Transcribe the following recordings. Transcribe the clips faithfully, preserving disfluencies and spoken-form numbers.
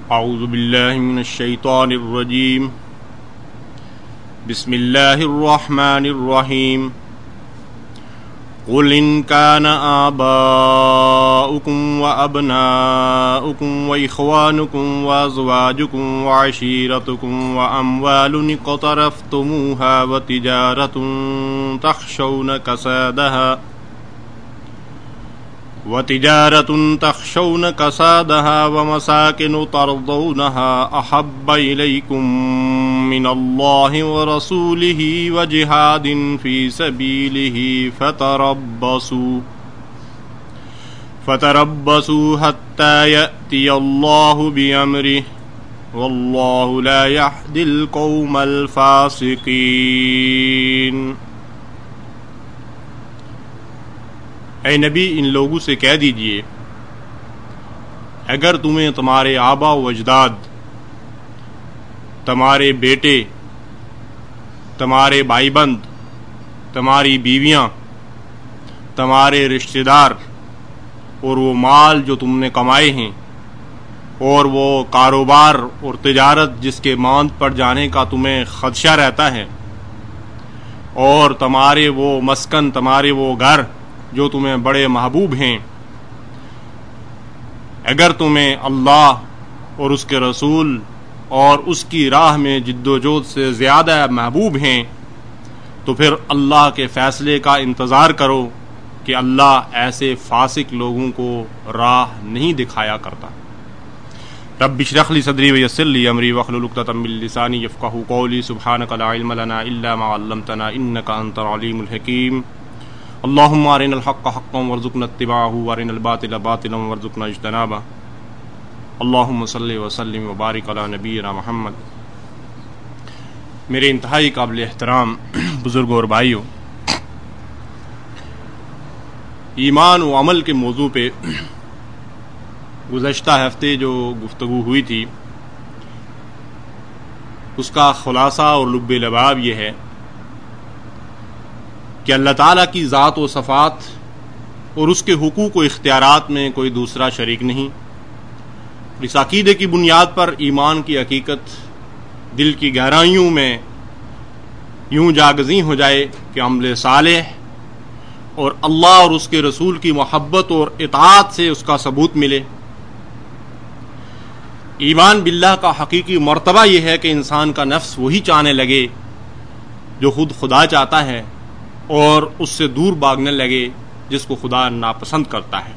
اعوذ باللہ من الشیطان الرجیم بسم اللہ الرحمن الرحیم قل ان كان آباؤكم وأبناؤكم وإخوانكم وأزواجكم وعشيرتكم وأموال اقترفتموها وتجارة تخشون كسادها وتجارة تخشون كسادها ومساكن ترضونها أحب إليكم من الله ورسوله وجهاد في سبيله فتربصوا فتربصوا حتى يأتي الله بأمره والله لا يهدي القوم الفاسقين۔ اے نبی، ان لوگوں سے کہہ دیجئے اگر تمہیں تمہارے آبا و اجداد، تمہارے بیٹے، تمہارے بھائی بند، تمہاری بیویاں، تمہارے رشتہ دار اور وہ مال جو تم نے کمائے ہیں اور وہ کاروبار اور تجارت جس کے ماند پڑ جانے کا تمہیں خدشہ رہتا ہے، اور تمہارے وہ مسکن، تمہارے وہ گھر جو تمہیں بڑے محبوب ہیں، اگر تمہیں اللہ اور اس کے رسول اور اس کی راہ میں جد و جہد سے زیادہ محبوب ہیں تو پھر اللہ کے فیصلے کا انتظار کرو کہ اللہ ایسے فاسق لوگوں کو راہ نہیں دکھایا کرتا۔ رب اشرح لی صدری ویسر لی امری واحلل عقدۃ من لسانی یفقہوا قولی سبحانک لا علم لنا الا ما علمتنا انک انت العلیم الحکیم۔ اللہم ارنا الحق حقا وارزقنا اتباعہ وارنا الباطل باطلا وارزقنا اجتنابہ۔ اللہم صلی وسلم وبارک علی نبینا محمد۔ میرے انتہائی قابل احترام بزرگوں اور بھائیوں، ایمان و عمل کے موضوع پہ گزشتہ ہفتے جو گفتگو ہوئی تھی اس کا خلاصہ اور لب لباب یہ ہے کہ اللہ تعالیٰ کی ذات و صفات اور اس کے حقوق و اختیارات میں کوئی دوسرا شریک نہیں۔ اس عقیدے کی بنیاد پر ایمان کی حقیقت دل کی گہرائیوں میں یوں جاگزیں ہو جائے کہ عمل صالح اور اللہ اور اس کے رسول کی محبت اور اطاعت سے اس کا ثبوت ملے۔ ایمان باللہ کا حقیقی مرتبہ یہ ہے کہ انسان کا نفس وہی چاہنے لگے جو خود خدا چاہتا ہے اور اس سے دور بھاگنے لگے جس کو خدا ناپسند کرتا ہے۔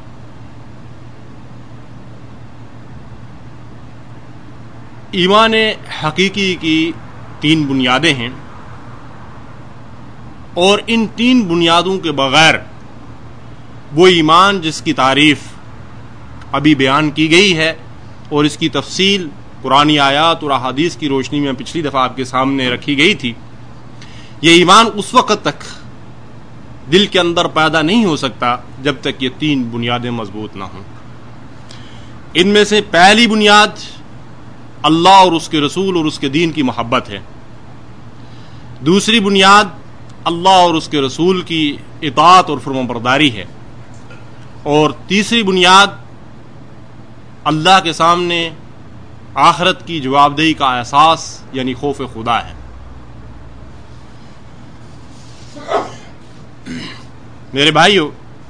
ایمان حقیقی کی تین بنیادیں ہیں اور ان تین بنیادوں کے بغیر وہ ایمان جس کی تعریف ابھی بیان کی گئی ہے اور اس کی تفصیل قرآنی آیات اور احادیث کی روشنی میں پچھلی دفعہ آپ کے سامنے رکھی گئی تھی، یہ ایمان اس وقت تک دل کے اندر پیدا نہیں ہو سکتا جب تک یہ تین بنیادیں مضبوط نہ ہوں۔ ان میں سے پہلی بنیاد اللہ اور اس کے رسول اور اس کے دین کی محبت ہے، دوسری بنیاد اللہ اور اس کے رسول کی اطاعت اور فرمانبرداری ہے، اور تیسری بنیاد اللہ کے سامنے آخرت کی جواب دہی کا احساس یعنی خوف خدا ہے۔ میرے بھائیو،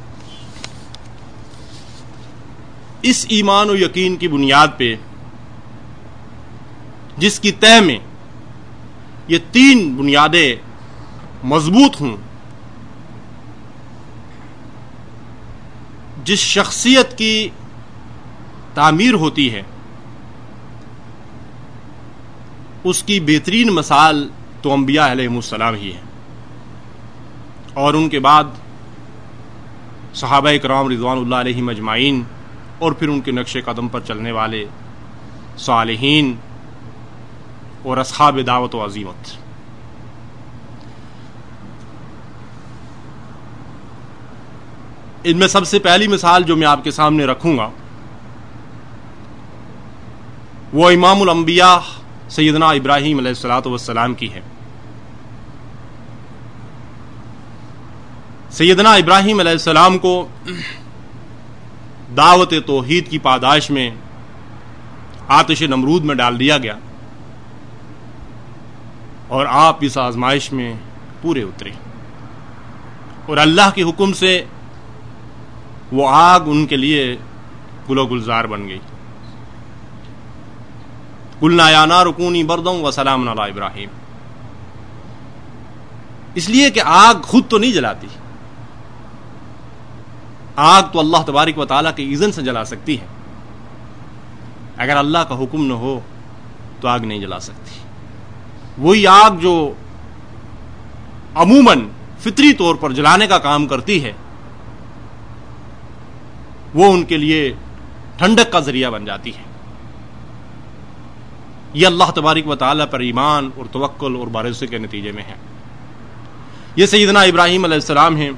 اس ایمان و یقین کی بنیاد پہ جس کی تہ میں یہ تین بنیادیں مضبوط ہوں، جس شخصیت کی تعمیر ہوتی ہے، اس کی بہترین مثال تو انبیاء علیہم السلام ہی ہے، اور ان کے بعد صحابہ کرام رضوان اللہ علیہم اجمعین، اور پھر ان کے نقش قدم پر چلنے والے صالحین اور اصحاب دعوت و عزیمت۔ ان میں سب سے پہلی مثال جو میں آپ کے سامنے رکھوں گا وہ امام الانبیاء سیدنا ابراہیم علیہ الصلوۃ والسلام کی ہے۔ سیدنا ابراہیم علیہ السلام کو دعوت توحید کی پاداش میں آتش نمرود میں ڈال دیا گیا اور آپ اس آزمائش میں پورے اترے، اور اللہ کے حکم سے وہ آگ ان کے لیے گل و گلزار بن گئی۔ قلنا یا نار کونی بردا وسلام علی ابراہیم، اس لیے کہ آگ خود تو نہیں جلاتی، آگ تو اللہ تبارک و تعالیٰ کے اذن سے جلا سکتی ہے، اگر اللہ کا حکم نہ ہو تو آگ نہیں جلا سکتی۔ وہی آگ جو عموماً فطری طور پر جلانے کا کام کرتی ہے، وہ ان کے لیے ٹھنڈک کا ذریعہ بن جاتی ہے۔ یہ اللہ تبارک و تعالیٰ پر ایمان اور توکل اور بھروسے کے نتیجے میں ہے۔ یہ سیدنا ابراہیم علیہ السلام ہیں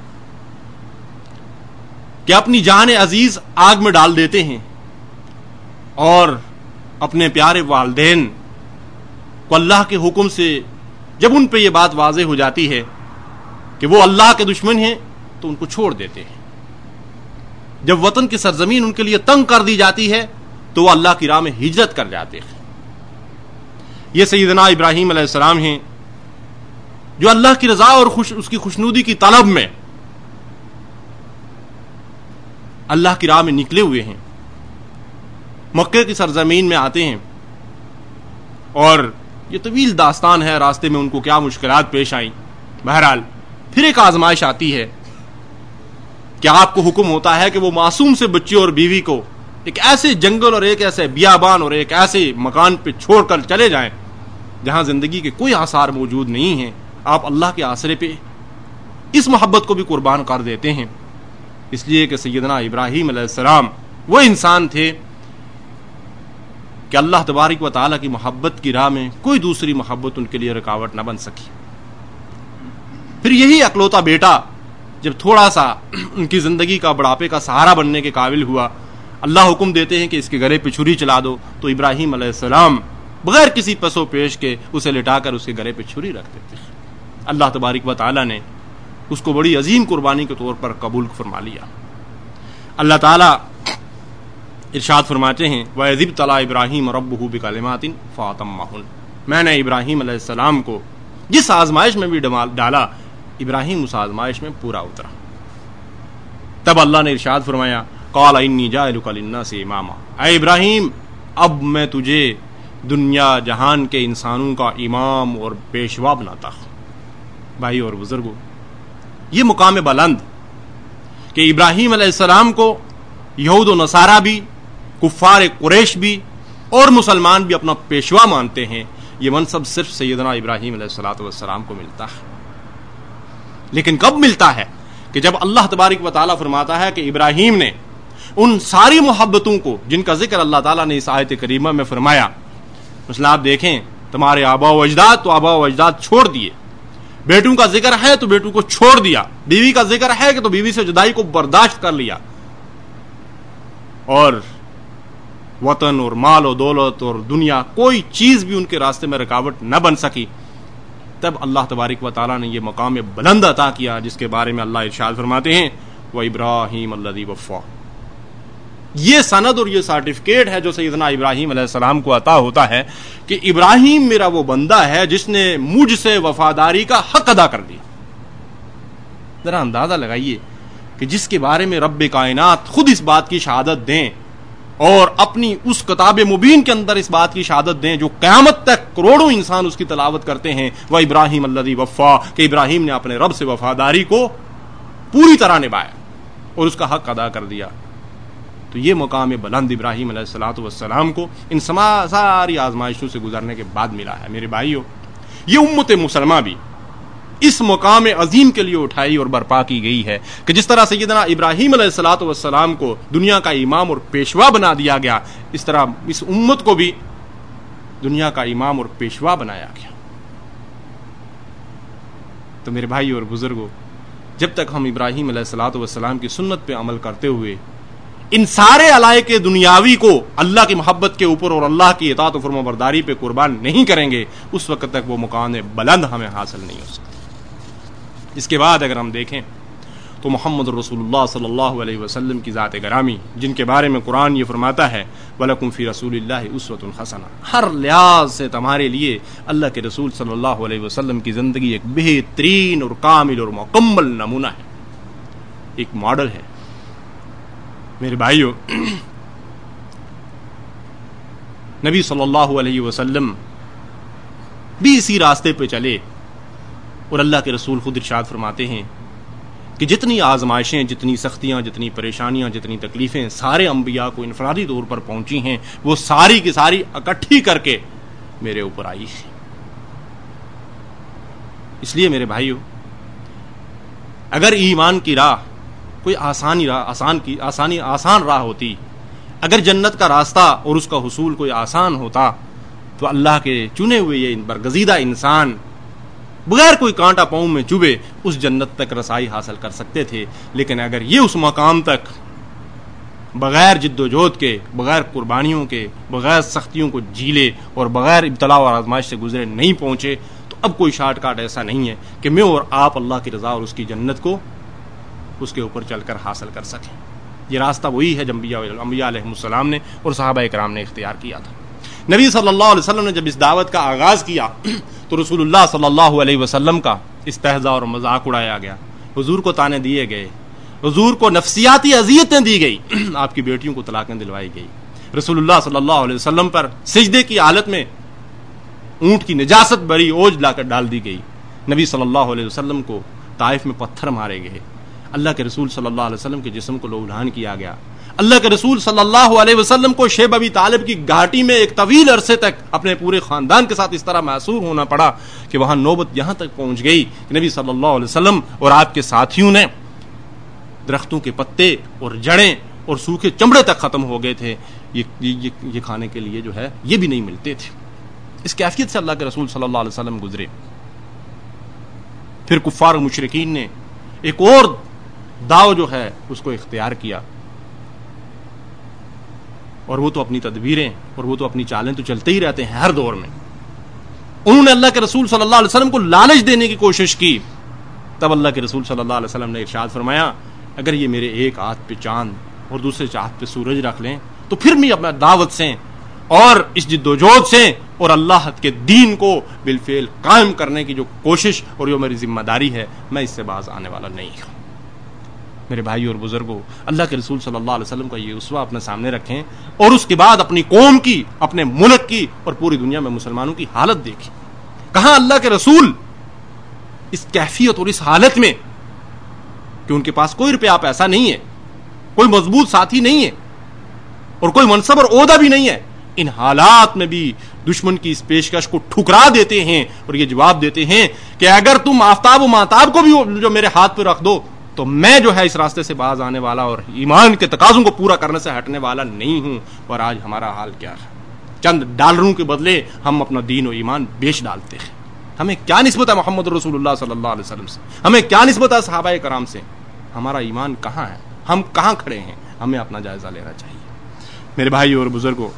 کہ اپنی جان عزیز آگ میں ڈال دیتے ہیں اور اپنے پیارے والدین کو اللہ کے حکم سے جب ان پہ یہ بات واضح ہو جاتی ہے کہ وہ اللہ کے دشمن ہیں تو ان کو چھوڑ دیتے ہیں۔ جب وطن کی سرزمین ان کے لیے تنگ کر دی جاتی ہے تو وہ اللہ کی راہ میں ہجرت کر جاتے ہیں۔ یہ سیدنا ابراہیم علیہ السلام ہیں جو اللہ کی رضا اور خوش اس کی خوشنودی کی طلب میں اللہ کی راہ میں نکلے ہوئے ہیں، مکے کی سرزمین میں آتے ہیں، اور یہ طویل داستان ہے راستے میں ان کو کیا مشکلات پیش آئیں۔ بہرحال پھر ایک آزمائش آتی ہے کہ آپ کو حکم ہوتا ہے کہ وہ معصوم سے بچے اور بیوی کو ایک ایسے جنگل اور ایک ایسے بیابان اور ایک ایسے مکان پہ چھوڑ کر چلے جائیں جہاں زندگی کے کوئی آثار موجود نہیں ہیں۔ آپ اللہ کے آسرے پہ اس محبت کو بھی قربان کر دیتے ہیں، اس لیے کہ سیدنا ابراہیم علیہ السلام وہ انسان تھے کہ اللہ تبارک و تعالیٰ کی محبت کی راہ میں کوئی دوسری محبت ان کے لیے رکاوٹ نہ بن سکی۔ پھر یہی اکلوتا بیٹا جب تھوڑا سا ان کی زندگی کا بڑھاپے کا سہارا بننے کے قابل ہوا، اللہ حکم دیتے ہیں کہ اس کے گلے پہ چھری چلا دو، تو ابراہیم علیہ السلام بغیر کسی پس و پیش کے اسے لٹا کر اس کے گلے پہ چھری رکھ دیتے ہیں۔ اللہ تبارک و تعالیٰ نے اس کو بڑی عظیم قربانی کے طور پر قبول فرما لیا۔ اللہ تعالیٰ ارشاد فرماتے ہیں وَإِذِ ابْتَلَىٰ إِبْرَاهِيمَ رَبُّهُ بِكَلِمَاتٍ فَأَتَمَّهُنَّ، میں نے ابراہیم علیہ السلام کو جس آزمائش میں بھی ڈالا، ابراہیم اس آزمائش میں پورا اترا۔ تب اللہ نے ارشاد فرمایا قَالَ إِنِّي جَاعِلُكَ لِلنَّاسِ إِمَامًا، اے ابراہیم اب میں تجھے دنیا جہان کے انسانوں کا امام اور پیشوا بناتا ہوں۔ بھائی اور بزرگوں، یہ مقام بلند کہ ابراہیم علیہ السلام کو یہود و نصارہ بھی، کفار قریش بھی اور مسلمان بھی اپنا پیشوا مانتے ہیں، یہ منصب صرف سیدنا ابراہیم علیہ الصلوۃ والسلام کو ملتا ہے۔ لیکن کب ملتا ہے؟ کہ جب اللہ تبارک و تعالیٰ فرماتا ہے کہ ابراہیم نے ان ساری محبتوں کو جن کا ذکر اللہ تعالیٰ نے اس آیت کریمہ میں فرمایا، مثلا آپ دیکھیں تمہارے آبا و اجداد تو آبا و اجداد چھوڑ دیے، بیٹوں کا ذکر ہے تو بیٹوں کو چھوڑ دیا، بیوی کا ذکر ہے کہ تو بیوی سے جدائی کو برداشت کر لیا، اور وطن اور مال و دولت اور دنیا کوئی چیز بھی ان کے راستے میں رکاوٹ نہ بن سکی۔ تب اللہ تبارک و تعالیٰ نے یہ مقام بلند عطا کیا جس کے بارے میں اللہ ارشاد فرماتے ہیں وَإِبْرَاهِيمَ الَّذِي وَفَّىٰ، یہ سند اور یہ سرٹیفکیٹ ہے جو سیدنا ابراہیم علیہ السلام کو عطا ہوتا ہے کہ ابراہیم میرا وہ بندہ ہے جس نے مجھ سے وفاداری کا حق ادا کر دیا۔ ذرا اندازہ لگائیے کہ جس کے بارے میں رب کائنات خود اس بات کی شہادت دیں اور اپنی اس کتاب مبین کے اندر اس بات کی شہادت دیں جو قیامت تک کروڑوں انسان اس کی تلاوت کرتے ہیں، وہ ابراہیم الذی وفا، کہ ابراہیم نے اپنے رب سے وفاداری کو پوری طرح نبھایا اور اس کا حق ادا کر دیا۔ تو یہ مقام بلند ابراہیم علیہ الصلوۃ والسلام کو ان ساری آزمائشوں سے گزرنے کے بعد ملا ہے۔ میرے بھائیو، یہ امت مسلمہ بھی اس مقام عظیم کے لیے اٹھائی اور برپا کی گئی ہے کہ جس طرح سیدنا ابراہیم علیہ الصلوۃ والسلام کو دنیا کا امام اور پیشوا بنا دیا گیا، اس طرح اس امت کو بھی دنیا کا امام اور پیشوا بنایا گیا۔ تو میرے بھائی اور بزرگوں، جب تک ہم ابراہیم علیہ الصلوۃ والسلام کی سنت پہ عمل کرتے ہوئے ان سارے علائق دنیاوی کو اللہ کی محبت کے اوپر اور اللہ کی اطاعت و فرما برداری پہ قربان نہیں کریں گے، اس وقت تک وہ مقام بلند ہمیں حاصل نہیں ہو سکتا۔ اس کے بعد اگر ہم دیکھیں تو تو محمد رسول اللہ صلی اللہ علیہ وسلم کی ذات گرامی، جن کے بارے میں قرآن یہ فرماتا ہے وَلَكُمْ فِي رَسُولِ اللَّهِ أُسْوَةٌ حَسَنَةٌ، ہر لحاظ سے تمہارے لیے اللہ کے رسول صلی اللہ علیہ وسلم کی زندگی ایک بہترین اور کامل اور مکمل نمونہ ہے، ایک ماڈل ہے۔ میرے بھائیو، نبی صلی اللہ علیہ وسلم بھی اسی راستے پہ چلے، اور اللہ کے رسول خود ارشاد فرماتے ہیں کہ جتنی آزمائشیں، جتنی سختیاں، جتنی پریشانیاں، جتنی تکلیفیں سارے انبیاء کو انفرادی طور پر پہنچی ہیں، وہ ساری کی ساری اکٹھی کر کے میرے اوپر آئی ہے۔ اس لیے میرے بھائیو، اگر ایمان کی راہ کوئی آسانی راہ آسان کی آسانی آسان راہ ہوتی، اگر جنت کا راستہ اور اس کا حصول کوئی آسان ہوتا، تو اللہ کے چنے ہوئے یہ برگزیدہ انسان بغیر کوئی کانٹا پاؤں میں چبھے اس جنت تک رسائی حاصل کر سکتے تھے۔ لیکن اگر یہ اس مقام تک بغیر جد و جہد کے، بغیر قربانیوں کے، بغیر سختیوں کو جھیلے اور بغیر ابتلا اور آزمائش سے گزرے نہیں پہنچے، تو اب کوئی شارٹ کٹ ایسا نہیں ہے کہ میں اور آپ اللہ کی رضا اور اس کی جنت کو اس کے اوپر چل کر حاصل کر سکیں۔ یہ راستہ وہی ہے جو انبیاء علیہ السلام نے اور صحابہ کرام نے اختیار کیا تھا۔ نبی صلی اللہ علیہ وسلم نے جب اس دعوت کا آغاز کیا تو رسول اللہ صلی اللہ علیہ وسلم کا استہزاء اور مذاق اڑایا گیا، حضور کو تانے دیے گئے، حضور کو نفسیاتی اذیتیں دی گئی، آپ کی بیٹیوں کو طلاقیں دلوائی گئی، رسول اللہ صلی اللہ علیہ وسلم پر سجدے کی حالت میں اونٹ کی نجاست بری اوج لا کر ڈال دی گئی، نبی صلی اللہ علیہ وسلم کو طائف میں پتھر مارے گئے، اللہ کے رسول صلی اللہ علیہ وسلم کے جسم کو لہولہان کیا گیا، اللہ کے رسول صلی اللہ علیہ وسلم کو شیب ابی طالب کی گھاٹی میں ایک طویل عرصے تک اپنے پورے خاندان کے ساتھ اس طرح محصور ہونا پڑا کہ وہاں نوبت یہاں تک پہنچ گئی کہ نبی صلی اللہ علیہ وسلم اور آپ کے ساتھیوں نے درختوں کے پتے اور جڑیں اور سوکھے چمڑے تک ختم ہو گئے تھے، یہ, یہ, یہ کھانے کے لیے جو ہے یہ بھی نہیں ملتے تھے۔ اس کیفیت سے اللہ کے رسول صلی اللہ علیہ وسلم گزرے۔ پھر کفار و مشرکین نے ایک اور داؤ جو ہے اس کو اختیار کیا، اور وہ تو اپنی تدبیریں اور وہ تو اپنی چالیں تو چلتے ہی رہتے ہیں ہر دور میں۔ انہوں نے اللہ کے رسول صلی اللہ علیہ وسلم کو لالچ دینے کی کوشش کی، تب اللہ کے رسول صلی اللہ علیہ وسلم نے ارشاد فرمایا اگر یہ میرے ایک ہاتھ پہ چاند اور دوسرے ہاتھ پہ سورج رکھ لیں تو پھر بھی اپنا دعوت سے اور اس جد و جہد سے اور اللہ کے دین کو بالفعل قائم کرنے کی جو کوشش اور جو میری ذمہ داری ہے، میں اس سے باز آنے والا نہیں ہوں۔ میرے بھائی اور بزرگوں، اللہ کے رسول صلی اللہ علیہ وسلم کا یہ اسوہ اپنے سامنے رکھیں اور اس کے بعد اپنی قوم کی، اپنے ملک کی اور پوری دنیا میں مسلمانوں کی حالت دیکھیں۔ کہاں اللہ کے رسول اس کیفیت اور اس حالت میں کہ ان کے پاس کوئی روپیہ پیسہ نہیں ہے، کوئی مضبوط ساتھی نہیں ہے اور کوئی منصب اور عہدہ بھی نہیں ہے، ان حالات میں بھی دشمن کی اس پیشکش کو ٹھکرا دیتے ہیں اور یہ جواب دیتے ہیں کہ اگر تم آفتاب و ماہتاب کو بھی جو میرے ہاتھ پہ رکھ دو تو میں جو ہے اس راستے سے باز آنے والا اور ایمان کے تقاضوں کو پورا کرنے سے ہٹنے والا نہیں ہوں۔ اور آج ہمارا حال کیا ہے؟ چند ڈالروں کے بدلے ہم اپنا دین و ایمان بیچ ڈالتے ہیں۔ ہمیں کیا نسبت ہے محمد رسول اللہ صلی اللہ علیہ وسلم سے؟ ہمیں کیا نسبت ہے صحابہ کرام سے؟ ہمارا ایمان کہاں ہے؟ ہم کہاں کھڑے ہیں؟ ہمیں اپنا جائزہ لینا چاہیے۔ میرے بھائی اور بزرگوں،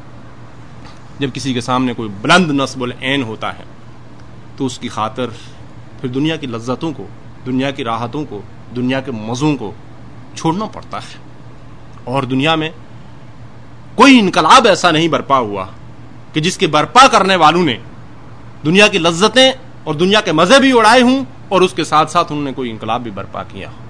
جب کسی کے سامنے کوئی بلند نصب العین ہوتا ہے تو اس کی خاطر پھر دنیا کی لذتوں کو، دنیا کی راحتوں کو، دنیا کے مزوں کو چھوڑنا پڑتا ہے۔ اور دنیا میں کوئی انقلاب ایسا نہیں برپا ہوا کہ جس کے برپا کرنے والوں نے دنیا کی لذتیں اور دنیا کے مزے بھی اڑائے ہوں اور اس کے ساتھ ساتھ انہوں نے کوئی انقلاب بھی برپا کیا ہو۔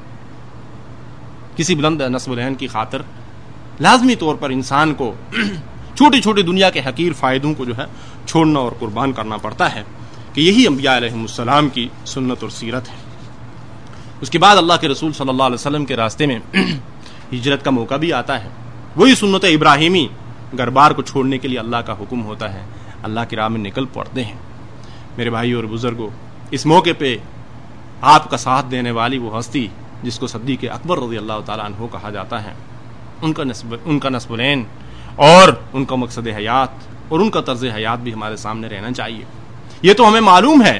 کسی بلند نصب العین کی خاطر لازمی طور پر انسان کو چھوٹی چھوٹی دنیا کے حقیر فائدوں کو جو ہے چھوڑنا اور قربان کرنا پڑتا ہے، کہ یہی انبیاء علیہ السلام کی سنت اور سیرت ہے۔ اس کے بعد اللہ کے رسول صلی اللہ علیہ وسلم کے راستے میں ہجرت کا موقع بھی آتا ہے۔ وہی سنت ابراہیمی گھر بار کو چھوڑنے کے لیے اللہ کا حکم ہوتا ہے، اللہ کی راہ میں نکل پڑتے ہیں۔ میرے بھائی اور بزرگوں، اس موقع پہ آپ کا ساتھ دینے والی وہ ہستی جس کو صدیق اکبر رضی اللہ تعالیٰ عنہ کہا جاتا ہے، ان کا نسب ان کا نسب العین اور ان کا مقصد حیات اور ان کا طرز حیات بھی ہمارے سامنے رہنا چاہیے۔ یہ تو ہمیں معلوم ہے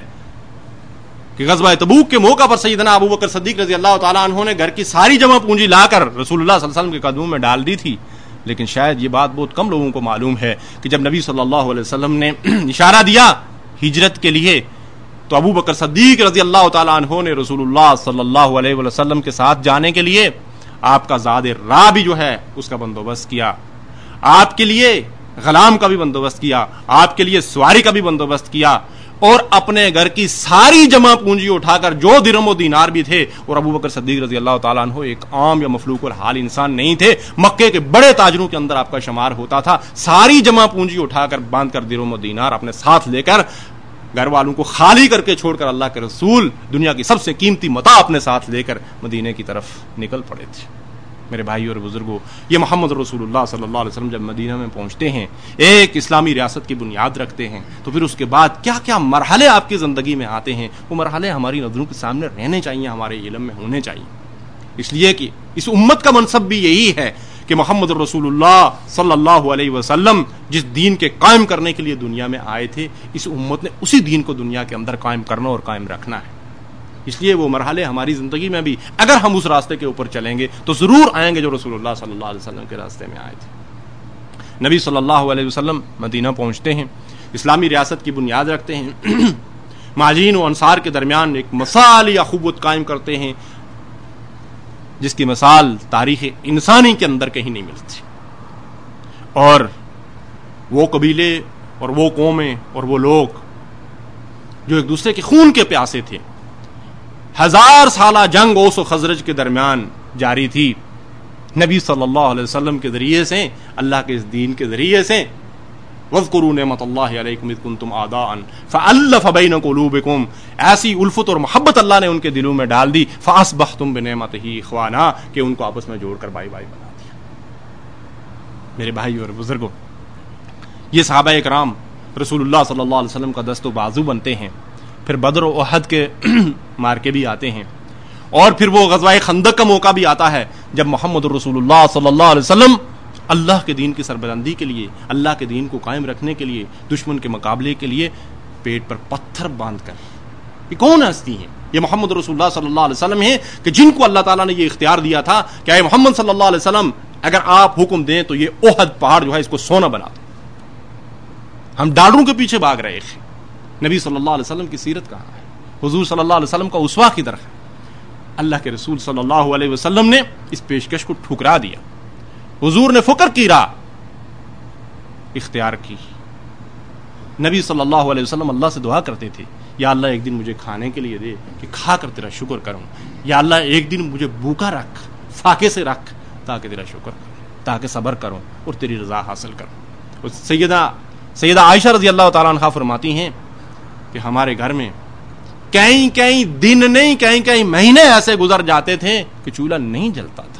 کہ غزوہ تبوک کے موقع پر سیدنا ابو بکر صدیق رضی اللہ تعالیٰ عنہ نے گھر کی ساری جمع پونجی لا کر رسول اللہ صلی اللہ علیہ وسلم کے قدموں میں ڈال دی تھی، لیکن شاید یہ بات بہت کم لوگوں کو معلوم ہے کہ جب نبی صلی اللہ علیہ وسلم نے اشارہ دیا ہجرت کے لیے تو ابو بکر صدیق رضی اللہ تعالیٰ عنہ نے رسول اللہ صلی اللہ علیہ وسلم کے ساتھ جانے کے لیے آپ کا زاد راہ بھی جو ہے اس کا بندوبست کیا، آپ کے لیے غلام کا بھی بندوبست کیا، آپ کے لیے سواری کا بھی بندوبست کیا، اور اپنے گھر کی ساری جمع پونجی اٹھا کر جو درہم و دینار بھی تھے، اور ابو بکر صدیق رضی اللہ تعالیٰ عنہ ایک عام یا مفلوق الحال انسان نہیں تھے، مکے کے بڑے تاجروں کے اندر آپ کا شمار ہوتا تھا، ساری جمع پونجی اٹھا کر باندھ کر درہم و دینار اپنے ساتھ لے کر گھر والوں کو خالی کر کے چھوڑ کر اللہ کے رسول دنیا کی سب سے قیمتی متاع اپنے ساتھ لے کر مدینے کی طرف نکل پڑے تھے۔ میرے بھائی اور بزرگوں، یہ محمد رسول اللہ صلی اللہ علیہ وسلم جب مدینہ میں پہنچتے ہیں، ایک اسلامی ریاست کی بنیاد رکھتے ہیں، تو پھر اس کے بعد کیا کیا مرحلے آپ کی زندگی میں آتے ہیں، وہ مرحلے ہماری نظروں کے سامنے رہنے چاہیے، ہمارے علم میں ہونے چاہیے، اس لیے کہ اس امت کا منصب بھی یہی ہے کہ محمد رسول اللہ صلی اللہ علیہ وسلم جس دین کے قائم کرنے کے لیے دنیا میں آئے تھے، اس امت نے اسی دین کو دنیا کے اندر قائم کرنا اور قائم رکھنا ہے۔ اس لیے وہ مرحلے ہماری زندگی میں بھی اگر ہم اس راستے کے اوپر چلیں گے تو ضرور آئیں گے جو رسول اللہ صلی اللہ علیہ وسلم کے راستے میں آئے تھے۔ نبی صلی اللہ علیہ وسلم مدینہ پہنچتے ہیں، اسلامی ریاست کی بنیاد رکھتے ہیں، مہاجرین و انصار کے درمیان ایک مثالی اخوت قائم کرتے ہیں جس کی مثال تاریخ انسانی کے اندر کہیں نہیں ملتی، اور وہ قبیلے اور وہ قومیں اور وہ لوگ جو ایک دوسرے کے خون کے پیاسے تھے، ہزار سالہ جنگ اوس و خزرج کے درمیان جاری تھی، نبی صلی اللہ علیہ وسلم کے ذریعے سے، اللہ کے اس دین کے ذریعے سے، وَاذْكُرُوا نِعْمَةَ اللَّهِ عَلَيْكُمْ إِذْ كُنْتُمْ أَعْدَاءً فَأَلَّفَ بَيْنَ قُلُوبِكُمْ، ایسی الفت اور محبت اللہ نے ان کے دلوں میں ڈال دی، فَأَصْبَحْتُمْ بِنِعْمَتِهِ إِخْوَانًا، کہ ان کو آپس میں جوڑ کر بھائی بھائی بنا دیا۔ میرے بھائی اور بزرگوں، یہ صحابہ اکرام رسول اللہ صلی اللہ علیہ وسلم کا دست و بازو بنتے ہیں، پھر بدر و احد کے مارکے بھی آتے ہیں، اور پھر وہ غزوہ خندق کا موقع بھی آتا ہے جب محمد رسول اللہ صلی اللہ علیہ وسلم اللہ کے دین کی سربلندی کے لیے، اللہ کے دین کو قائم رکھنے کے لیے، دشمن کے مقابلے کے لیے پیٹ پر پتھر باندھ کر، یہ کون ہستی ہیں؟ یہ محمد رسول اللہ صلی اللہ علیہ وسلم ہیں کہ جن کو اللہ تعالیٰ نے یہ اختیار دیا تھا کہ اے محمد صلی اللہ علیہ وسلم، اگر آپ حکم دیں تو یہ احد پہاڑ جو ہے اس کو سونا بنا دو۔ ہم ڈالروں کے پیچھے بھاگ رہے تھے، نبی صلی اللہ علیہ وسلم کی سیرت کہاں ہے؟ حضور صلی اللہ علیہ وسلم کا اسوہ کدھر ہے؟ اللہ کے رسول صلی اللہ علیہ وسلم نے اس پیشکش کو ٹھکرا دیا، حضور نے فکر کی راہ اختیار کی۔ نبی صلی اللہ علیہ وسلم اللہ سے دعا کرتے تھے، یا اللہ ایک دن مجھے کھانے کے لیے دے کہ کھا کر تیرا شکر کروں، یا اللہ ایک دن مجھے بھوکا رکھ، فاقے سے رکھ، تاکہ تیرا شکر کروں، تاکہ صبر کروں اور تیری رضا حاصل کروں۔ اور سیدہ سیدہ عائشہ رضی اللہ تعالیٰ عنہا فرماتی ہیں کہ ہمارے گھر میں کئی کئی دن نہیں، کئی کئی مہینے ایسے گزر جاتے تھے کہ چولہا نہیں جلتا تھا۔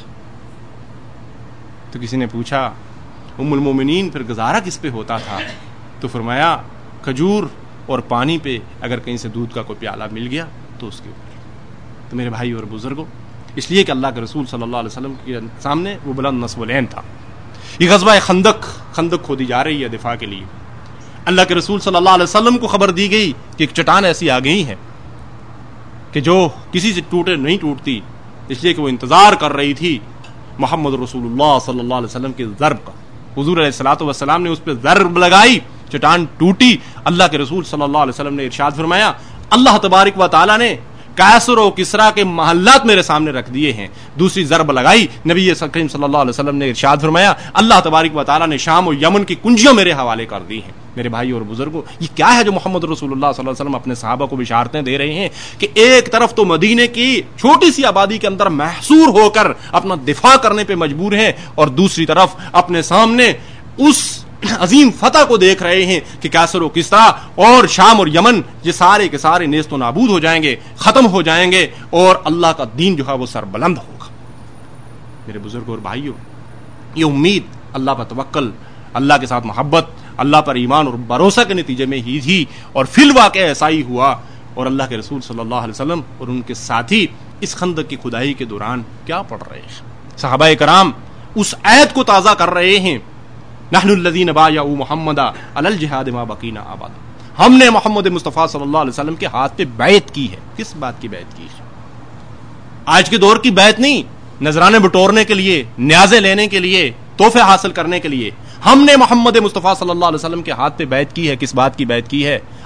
تو کسی نے پوچھا ام المومنین پھر گزارا کس پہ ہوتا تھا؟ تو فرمایا کھجور اور پانی پہ، اگر کہیں سے دودھ کا کوئی پیالہ مل گیا تو اس کے اوپر۔ تو میرے بھائی اور بزرگوں، اس لیے کہ اللہ کے رسول صلی اللہ علیہ وسلم کے سامنے وہ بلند نصب العین تھا۔ یہ غزوہ خندق خندق کھودی جا رہی ہے دفاع کے لیے، اللہ کے رسول صلی اللہ علیہ وسلم کو خبر دی گئی کہ ایک چٹان ایسی آ گئی ہے کہ جو کسی سے ٹوٹے نہیں ٹوٹتی، اس لیے کہ وہ انتظار کر رہی تھی محمد رسول اللہ صلی اللہ علیہ وسلم کے ضرب کا۔ حضور علیہ الصلوۃ والسلام نے اس پہ ضرب لگائی، چٹان ٹوٹی۔ اللہ کے رسول صلی اللہ علیہ وسلم نے ارشاد فرمایا، اللہ تبارک و تعالی نے کیسر و کسرا کے محلات میرے سامنے رکھ دیے ہیں۔ دوسری ضرب لگائی، نبی کریم صلی اللہ علیہ وسلم نے ارشاد فرمایا، اللہ تبارک و تعالی نے شام و یمن کی کنجیاں میرے حوالے کر دی ہیں۔ میرے بھائی اور بزرگوں، یہ کیا ہے جو محمد رسول اللہ صلی اللہ علیہ وسلم اپنے صحابہ کو بشارتیں دے رہے ہیں کہ ایک طرف تو مدینے کی چھوٹی سی آبادی کے اندر محصور ہو کر اپنا دفاع کرنے پہ مجبور ہیں، اور دوسری طرف اپنے سامنے اس عظیم فتح کو دیکھ رہے ہیں کہ کیسر و کسرا اور شام اور یمن یہ سارے کے سارے نیست و نابود ہو جائیں گے، ختم ہو جائیں گے، اور اللہ کا دین جو ہے وہ سر بلند ہوگا۔ میرے بزرگوں اور بھائیوں، یہ امید، اللہ پر توکل، اللہ کے ساتھ محبت، اللہ پر ایمان اور بھروسہ کے نتیجے میں ہی تھی، اور فی الواقع ایسا ہی ہوا۔ اور اللہ کے رسول صلی اللہ علیہ وسلم اور ان کے ساتھی اس خندق کی کھدائی کے دوران کیا پڑھ رہے ہیں؟ صحابہ کرام اس آیت کو تازہ کر رہے ہیں، نحن الذین بایعوا محمدا علی الجہاد ما بقینا ابدا، ہم نے محمد مصطفیٰ صلی اللہ علیہ وسلم کے ہاتھ پہ بیعت کی ہے۔ کس بات کی بیعت کی ہے؟ آج کے دور کی بیعت نہیں، نذرانے بٹورنے کے لیے، نیازیں لینے کے لیے، تحفے حاصل کرنے کے لیے۔ ہم نے محمد مصطفیٰ صلی اللہ علیہ وسلم کے ہاتھ پہ بیعت کی ہے۔ کس بات کی بیعت کی ہے؟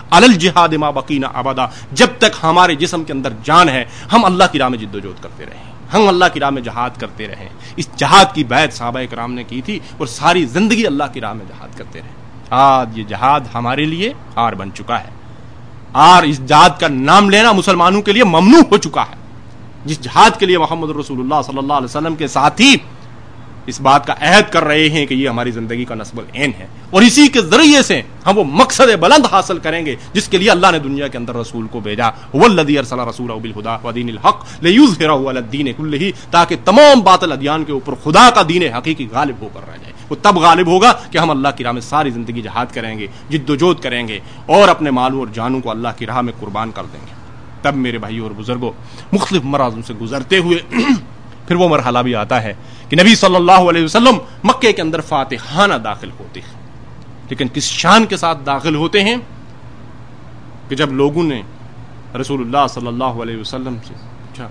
علی الجہاد ما بقینا ابدا، جب تک ہمارے جسم کے اندر جان ہے ہم اللہ کی راہ میں جد و جہد کرتے رہیں، ہم اللہ کی راہ میں جہاد کرتے رہیں۔ اس جہاد کی بیعت صحابہ کرام نے کی تھی اور ساری زندگی اللہ کی راہ میں جہاد کرتے رہے۔ آج یہ جہاد ہمارے لیے آر بن چکا ہے، اور اس جہاد کا نام لینا مسلمانوں کے لیے ممنوع ہو چکا ہے۔ جس جہاد کے لیے محمد رسول اللہ صلی اللہ علیہ وسلم کے ساتھی اس بات کا عہد کر رہے ہیں کہ یہ ہماری زندگی کا نصب العین ہے، اور اسی کے ذریعے سے ہم وہ مقصد بلند حاصل کریں گے جس کے لیے اللہ نے دنیا کے اندر رسول کو بھیجا، والذی ارسل رسولہ بالہدی ودین الحق لیظہرہ علی الدین کلہ، تاکہ تمام باطل ادیان کے اوپر خدا کا دین حقیقی غالب ہو کر رہ جائے۔ وہ تب غالب ہوگا کہ ہم اللہ کی راہ میں ساری زندگی جہاد کریں گے، جد و جہد کریں گے، اور اپنے مالوں اور جانوں کو اللہ کی راہ میں قربان کر دیں گے۔ تب میرے بھائیوں اور بزرگوں، مختلف مراحل سے گزرتے ہوئے پھر وہ مرحلہ بھی آتا ہے کہ نبی صلی اللہ علیہ وسلم مکے کے اندر فاتحانہ داخل ہوتے ہیں، لیکن کس شان کے ساتھ داخل ہوتے ہیں کہ جب لوگوں نے رسول اللہ صلی اللہ علیہ وسلم سے پوچھا،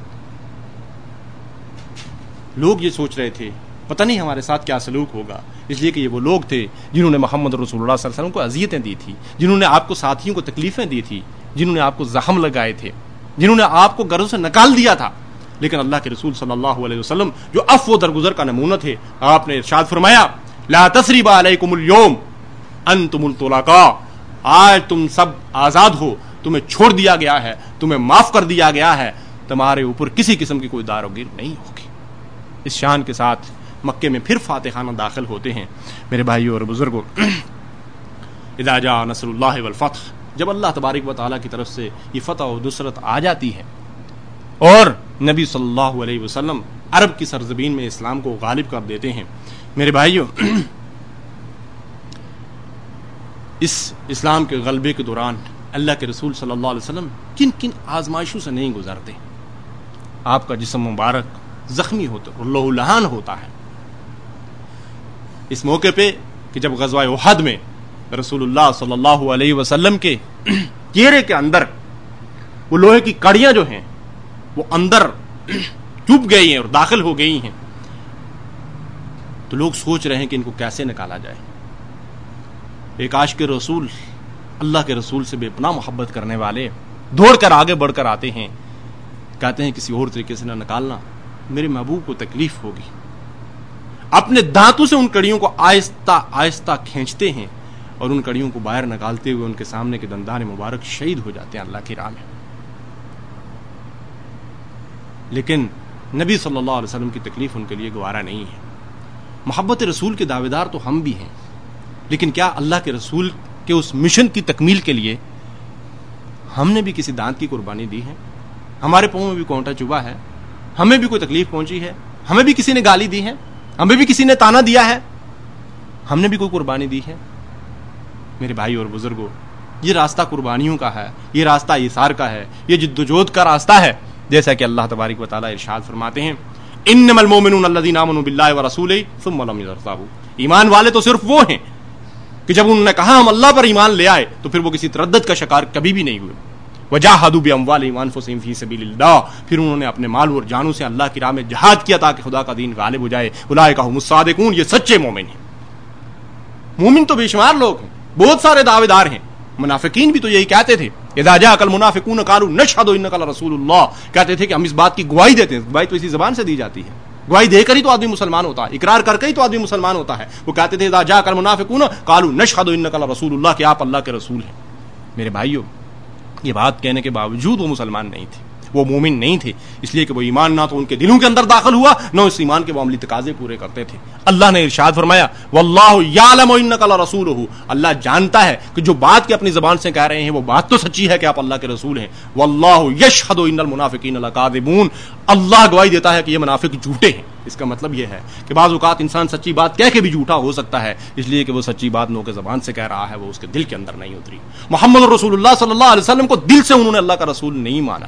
لوگ یہ سوچ رہے تھے پتہ نہیں ہمارے ساتھ کیا سلوک ہوگا، اس لیے کہ یہ وہ لوگ تھے جنہوں نے محمد رسول اللہ صلی اللہ علیہ وسلم کو اذیتیں دی تھی، جنہوں نے آپ کو ساتھیوں کو تکلیفیں دی تھی، جنہوں نے آپ کو زخم لگائے تھے، جنہوں نے آپ کو گھروں سے نکال دیا تھا۔ لیکن اللہ کے رسول صلی اللہ علیہ وسلم جو عفو و درگزر کا نمونہ تھے، آپ نے ارشاد فرمایا لا تثریب علیکم اليوم انتم الطلقاء، آج تم سب آزاد ہو، تمہیں چھوڑ دیا گیا ہے، تمہیں معاف کر دیا گیا ہے، تمہارے اوپر کسی قسم کی کوئی داروگیر نہیں ہوگی۔ اس شان کے ساتھ مکے میں پھر فاتحانہ داخل ہوتے ہیں۔ میرے بھائیوں اور بزرگوں، اذا جاء نصر اللہ والفتح، جب اللہ تبارک و تعالیٰ کی طرف سے یہ فتح و نصرت آ جاتی ہے اور نبی صلی اللہ علیہ وسلم عرب کی سرزمین میں اسلام کو غالب کر دیتے ہیں، میرے بھائیوں اس اسلام کے غلبے کے دوران اللہ کے رسول صلی اللہ علیہ وسلم کن کن آزمائشوں سے نہیں گزرتے۔ آپ کا جسم مبارک زخمی ہوتا اور لہو لہان ہوتا ہے۔ اس موقع پہ کہ جب غزوہ احد میں رسول اللہ صلی اللہ علیہ وسلم کے چہرے کے اندر وہ لوہے کی کڑیاں جو ہیں وہ اندر چپ گئی ہیں اور داخل ہو گئی ہیں، تو لوگ سوچ رہے ہیں کہ ان کو کیسے نکالا جائے۔ ایک عاشق رسول، اللہ کے رسول سے بے پناہ محبت کرنے والے دوڑ کر آگے بڑھ کر آتے ہیں، کہتے ہیں کسی اور طریقے سے نہ نکالنا، میرے محبوب کو تکلیف ہوگی۔ اپنے دانتوں سے ان کڑیوں کو آہستہ آہستہ کھینچتے ہیں اور ان کڑیوں کو باہر نکالتے ہوئے ان کے سامنے کے دندان مبارک شہید ہو جاتے ہیں اللہ کی راہ میں۔ لیکن نبی صلی اللہ علیہ وسلم کی تکلیف ان کے لیے گوارا نہیں ہے۔ محبت رسول کے دعوے دار تو ہم بھی ہیں، لیکن کیا اللہ کے رسول کے اس مشن کی تکمیل کے لیے ہم نے بھی کسی دانت کی قربانی دی ہے؟ ہمارے پاؤں میں بھی کونٹا چبھا ہے، ہمیں بھی کوئی تکلیف پہنچی ہے، ہمیں بھی کسی نے گالی دی ہے، ہمیں بھی کسی نے تانا دیا ہے، ہم نے بھی کوئی قربانی دی ہے؟ میرے بھائی اور بزرگوں، یہ راستہ قربانیوں کا ہے، یہ راستہ ایثار کا ہے، یہ جد و جہد کا راستہ ہے، جیسا کہ اللہ تبارک و تعالیٰ ارشاد فرماتے ہیں انما المؤمنون الذین آمنوا باللہ ورسولہ ثم لم یرتابوا، ایمان والے تو صرف وہ ہیں کہ جب انہوں نے کہا ہم اللہ پر ایمان لے آئے تو پھر وہ کسی تردد کا شکار کبھی بھی نہیں ہوئے۔ وجاہدوا باموالہم وانفسہم فی سبیل اللہ، پھر انہوں نے اپنے مال اور جانوں سے اللہ کی راہ میں جہاد کیا تاکہ خدا کا دین غالب ہو جائے۔ اولئک ھم الصادقون، یہ سچے مومن ہیں۔ مومن تو بے شمار لوگ ہیں، بہت سارے دعوے دار ہیں، منافقین بھی تو یہی کہتے تھے، اذا جاءک المنافقون قالوا نشهد انک لرسول اللہ، کہتے تھے کہ ہم اس بات کی گواہی دیتے ہیں۔ گواہی تو اسی زبان سے دی جاتی ہے، گواہی دے کر ہی تو آدمی مسلمان ہوتا ہے، اقرار کر کے ہی تو آدمی مسلمان ہوتا ہے۔ وہ کہتے تھے اذا جاءک المنافقون قالوا نشهد انک لرسول اللہ، کہ آپ اللہ کے رسول ہیں۔ میرے بھائیوں، یہ بات کہنے کے باوجود وہ مسلمان نہیں تھے، وہ مومن نہیں تھے، اس لیے کہ وہ ایمان نہ تو ان کے دلوں کے اندر داخل ہوا، نہ اس ایمان کے وہ عملی تقاضے پورے کرتے تھے۔ اللہ نے ارشاد فرمایا واللہ یعلم انک لرسولہ، اللہ جانتا ہے کہ جو بات کے اپنی زبان سے کہہ رہے ہیں وہ بات تو سچی ہے کہ آپ اللہ کے رسول ہیں۔ واللہ یشہد ان المنافقین لکاذبون، اللہ گواہی دیتا ہے کہ یہ منافق جھوٹے ہیں۔ اس کا مطلب یہ ہے کہ بعض اوقات انسان سچی بات کہہ کے بھی جھوٹا ہو سکتا ہے، اس لیے کہ وہ سچی بات نو کے زبان سے کہہ رہا ہے، وہ اس کے دل کے اندر نہیں اتری۔ محمد رسول اللہ صلی اللہ علیہ وسلم کو دل سے انہوں نے اللہ کا رسول نہیں مانا۔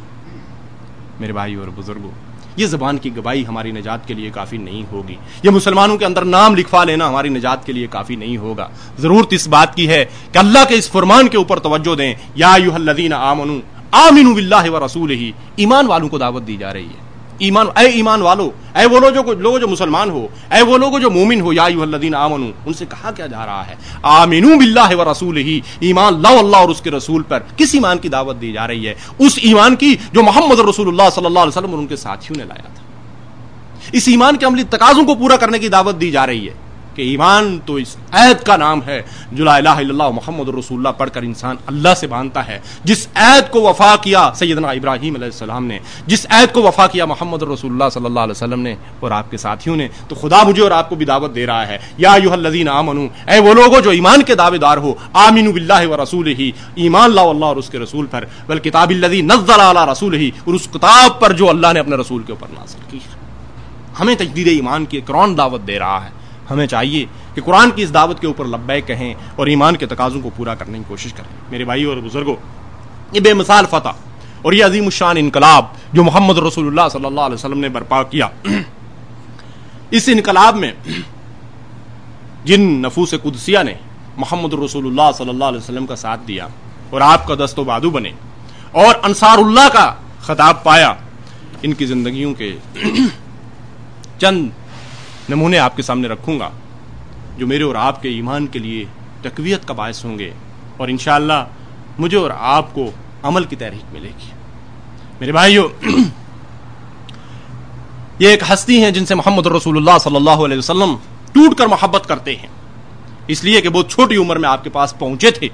میرے بھائی اور بزرگوں، یہ زبان کی گواہی ہماری نجات کے لیے کافی نہیں ہوگی، یہ مسلمانوں کے اندر نام لکھوا لینا ہماری نجات کے لیے کافی نہیں ہوگا۔ ضرورت اس بات کی ہے کہ اللہ کے اس فرمان کے اوپر توجہ دیں، یا ایھا الذین آمنوا آمنوا باللہ ورسولہ، ایمان والوں کو دعوت دی جا رہی ہے۔ ایمان اے ایمان والو، اے وہ لوگ جو لوگ جو مسلمان ہو، اے وہ لوگ جو مومن ہو، یا ایھا الذین آمنو، ان سے کہا کیا جا رہا ہے آمنو باللہ ورسولہ، ایمان لاؤ اللہ اور اس کے رسول پر۔ کس ایمان کی دعوت دی جا رہی ہے؟ اس ایمان کی جو محمد رسول اللہ صلی اللہ علیہ وسلم اور ان کے ساتھیوں نے لایا تھا۔ اس ایمان کے عملی تقاضوں کو پورا کرنے کی دعوت دی جا رہی ہے کہ ایمان تو اس عہد کا نام ہے جو لا الہ الا اللہ محمد رسول اللہ پڑھ کر انسان اللہ سے باندھتا ہے، جس عہد کو وفا کیا سیدنا ابراہیم علیہ السلام نے، جس عہد کو وفا کیا محمد رسول اللہ صلی اللہ علیہ وسلم نے اور آپ کے ساتھیوں نے۔ تو خدا مجھے اور آپ کو بھی دعوت دے رہا ہے، یا ایھا الذین آمنو، اے وہ لوگو جو ایمان کے دعوے دار ہو، آمنو باللہ ورسولہ، ایمان لاؤ اللہ اور اس کے رسول پر، والکتاب الذی نزل علی رسولہ، اور اس کتاب پر جو اللہ نے اپنے رسول کے اوپر نازل کی۔ ہمیں تجدید ایمان کی قرآن دعوت دے رہا ہے، ہمیں چاہیے کہ قرآن کی اس دعوت کے اوپر لبیک کہیں اور ایمان کے تقاضوں کو پورا کرنے کی کوشش کریں۔ میرے بھائیو اور بزرگوں، یہ بے مثال فتح اور یہ عظیم الشان انقلاب جو محمد رسول اللہ صلی اللہ علیہ وسلم نے برپا کیا، اس انقلاب میں جن نفوس قدسیہ نے محمد رسول اللہ صلی اللہ علیہ وسلم کا ساتھ دیا اور آپ کا دست و بازو بنے اور انصار اللہ کا خطاب پایا، ان کی زندگیوں کے چند نمونے آپ کے سامنے رکھوں گا جو میرے اور آپ کے ایمان کے لیے تقویت کا باعث ہوں گے، اور انشاءاللہ مجھے اور آپ کو عمل کی تحریک ملے گی۔ میرے بھائیو، یہ ایک ہستی ہیں جن سے محمد رسول اللہ صلی اللہ علیہ وسلم ٹوٹ کر محبت کرتے ہیں، اس لیے کہ بہت چھوٹی عمر میں آپ کے پاس پہنچے تھے،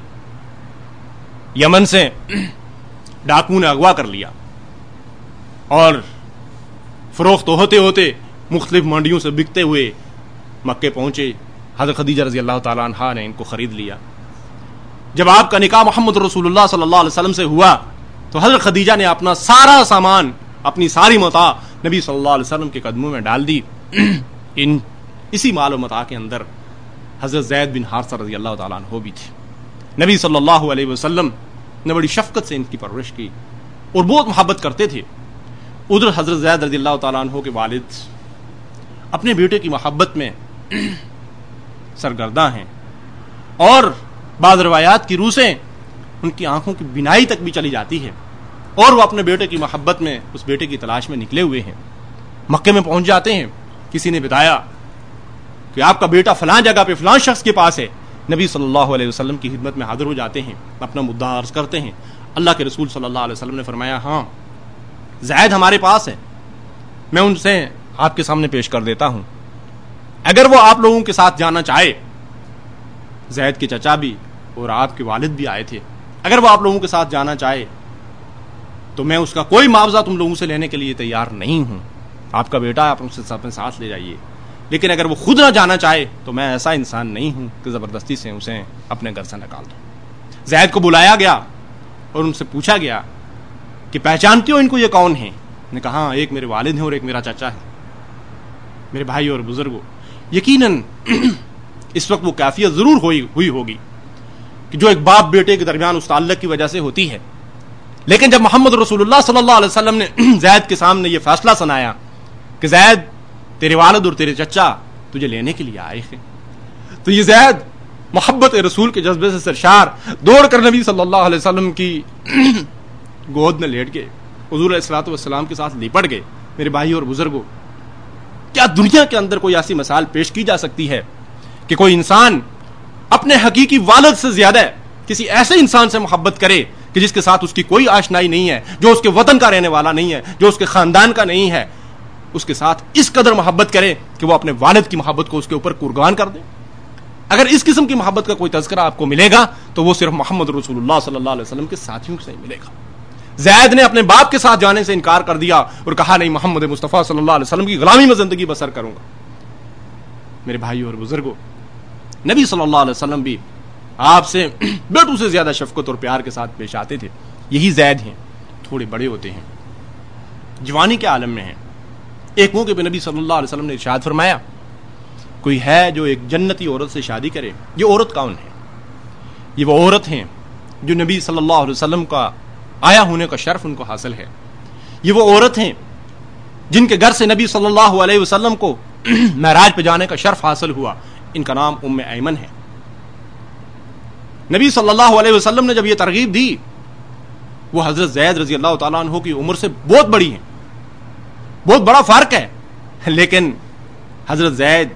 یمن سے ڈاکو نے اغوا کر لیا اور فروخت ہوتے ہوتے مختلف منڈیوں سے بکتے ہوئے مکے پہنچے۔ حضرت خدیجہ رضی اللہ تعالیٰ عنہا نے ان کو خرید لیا۔ جب آپ کا نکاح محمد رسول اللہ صلی اللہ علیہ وسلم سے ہوا تو حضرت خدیجہ نے اپنا سارا سامان، اپنی ساری متاع نبی صلی اللہ علیہ وسلم کے قدموں میں ڈال دی۔ ان اسی مال و متاع کے اندر حضرت زید بن حارثہ رضی اللہ تعالیٰ عنہ بھی تھے۔ نبی صلی اللہ علیہ وسلم نے بڑی شفقت سے ان کی پرورش کی اور بہت محبت کرتے تھے۔ ادھر حضرت زید رضی اللہ تعالیٰ عنہ کے والد اپنے بیٹے کی محبت میں سرگرداں ہیں، اور بعض روایات کی روح سے ان کی آنکھوں کی بینائی تک بھی چلی جاتی ہے، اور وہ اپنے بیٹے کی محبت میں اس بیٹے کی تلاش میں نکلے ہوئے ہیں۔ مکے میں پہنچ جاتے ہیں، کسی نے بتایا کہ آپ کا بیٹا فلاں جگہ پہ فلاں شخص کے پاس ہے۔ نبی صلی اللہ علیہ وسلم کی خدمت میں حاضر ہو جاتے ہیں، اپنا مدعا عرض کرتے ہیں۔ اللہ کے رسول صلی اللہ علیہ وسلم نے فرمایا، ہاں زید ہمارے پاس ہے، میں ان سے آپ کے سامنے پیش کر دیتا ہوں، اگر وہ آپ لوگوں کے ساتھ جانا چاہے۔ زید کے چچا بھی اور آپ کے والد بھی آئے تھے۔ اگر وہ آپ لوگوں کے ساتھ جانا چاہے تو میں اس کا کوئی معاوضہ تم لوگوں سے لینے کے لیے تیار نہیں ہوں، آپ کا بیٹا آپ اسے اپنے ساتھ لے جائیے، لیکن اگر وہ خود نہ جانا چاہے تو میں ایسا انسان نہیں ہوں کہ زبردستی سے اسے اپنے گھر سے نکال دوں۔ زید کو بلایا گیا اور ان سے پوچھا گیا کہ پہچانتے ہو ان کو، یہ کون ہیں؟ نے کہا ہاں، ایک میرے والد ہیں اور ایک میرا چچا ہے۔ میرے بھائی اور بزرگوں، یقیناً اس وقت وہ کیفیت ضرور ہوئی ہوئی ہوگی کہ جو ایک باپ بیٹے کے درمیان اس تعلق کی وجہ سے ہوتی ہے، لیکن جب محمد رسول اللہ صلی اللہ علیہ وسلم نے زید کے سامنے یہ فیصلہ سنایا کہ زید تیرے والد اور تیرے چچا تجھے لینے کے لیے آئے ہیں، تو یہ زید محبت رسول کے جذبے سے سرشار دوڑ کر نبی صلی اللہ علیہ وسلم کی گود میں لیٹ گئے، حضور علیہ الصلوۃ والسلام کے ساتھ لپٹ گئے۔ میرے بھائی اور بزرگوں، کیا دنیا کے اندر کوئی ایسی مثال پیش کی جا سکتی ہے کہ کوئی انسان اپنے حقیقی والد سے زیادہ کسی ایسے انسان سے محبت کرے کہ جس کے ساتھ اس کی کوئی آشنائی نہیں ہے، جو اس کے وطن کا رہنے والا نہیں ہے، جو اس کے خاندان کا نہیں ہے، اس کے ساتھ اس قدر محبت کرے کہ وہ اپنے والد کی محبت کو اس کے اوپر قربان کر دے؟ اگر اس قسم کی محبت کا کوئی تذکرہ آپ کو ملے گا تو وہ صرف محمد رسول اللہ صلی اللہ علیہ وسلم کے ساتھیوں سے ہی ملے گا۔ زید نے اپنے باپ کے ساتھ جانے سے انکار کر دیا اور کہا نہیں، محمد مصطفیٰ صلی اللہ علیہ وسلم کی غلامی میں زندگی بسر کروں گا۔ میرے بھائیو اور بزرگوں، نبی صلی اللہ علیہ وسلم بھی آپ سے بیٹوں سے زیادہ شفقت اور پیار کے ساتھ پیش آتے تھے۔ یہی زید ہیں، تھوڑے بڑے ہوتے ہیں، جوانی کے عالم میں ہیں۔ ایک موقع پہ نبی صلی اللہ علیہ وسلم نے ارشاد فرمایا، کوئی ہے جو ایک جنتی عورت سے شادی کرے؟ یہ عورت کون ہے؟ یہ وہ عورت ہیں جو نبی صلی اللہ علیہ وسلم کا آیا ہونے کا شرف ان کو حاصل ہے۔ یہ وہ عورت ہیں جن کے گھر سے نبی صلی اللہ علیہ وسلم کو معراج پہ جانے کا شرف حاصل ہوا۔ ان کا نام ام ایمن ہے۔ نبی صلی اللہ علیہ وسلم نے جب یہ ترغیب دی، وہ حضرت زید رضی اللہ تعالیٰ عنہ کی عمر سے بہت بڑی ہیں، بہت بڑا فرق ہے. لیکن حضرت زید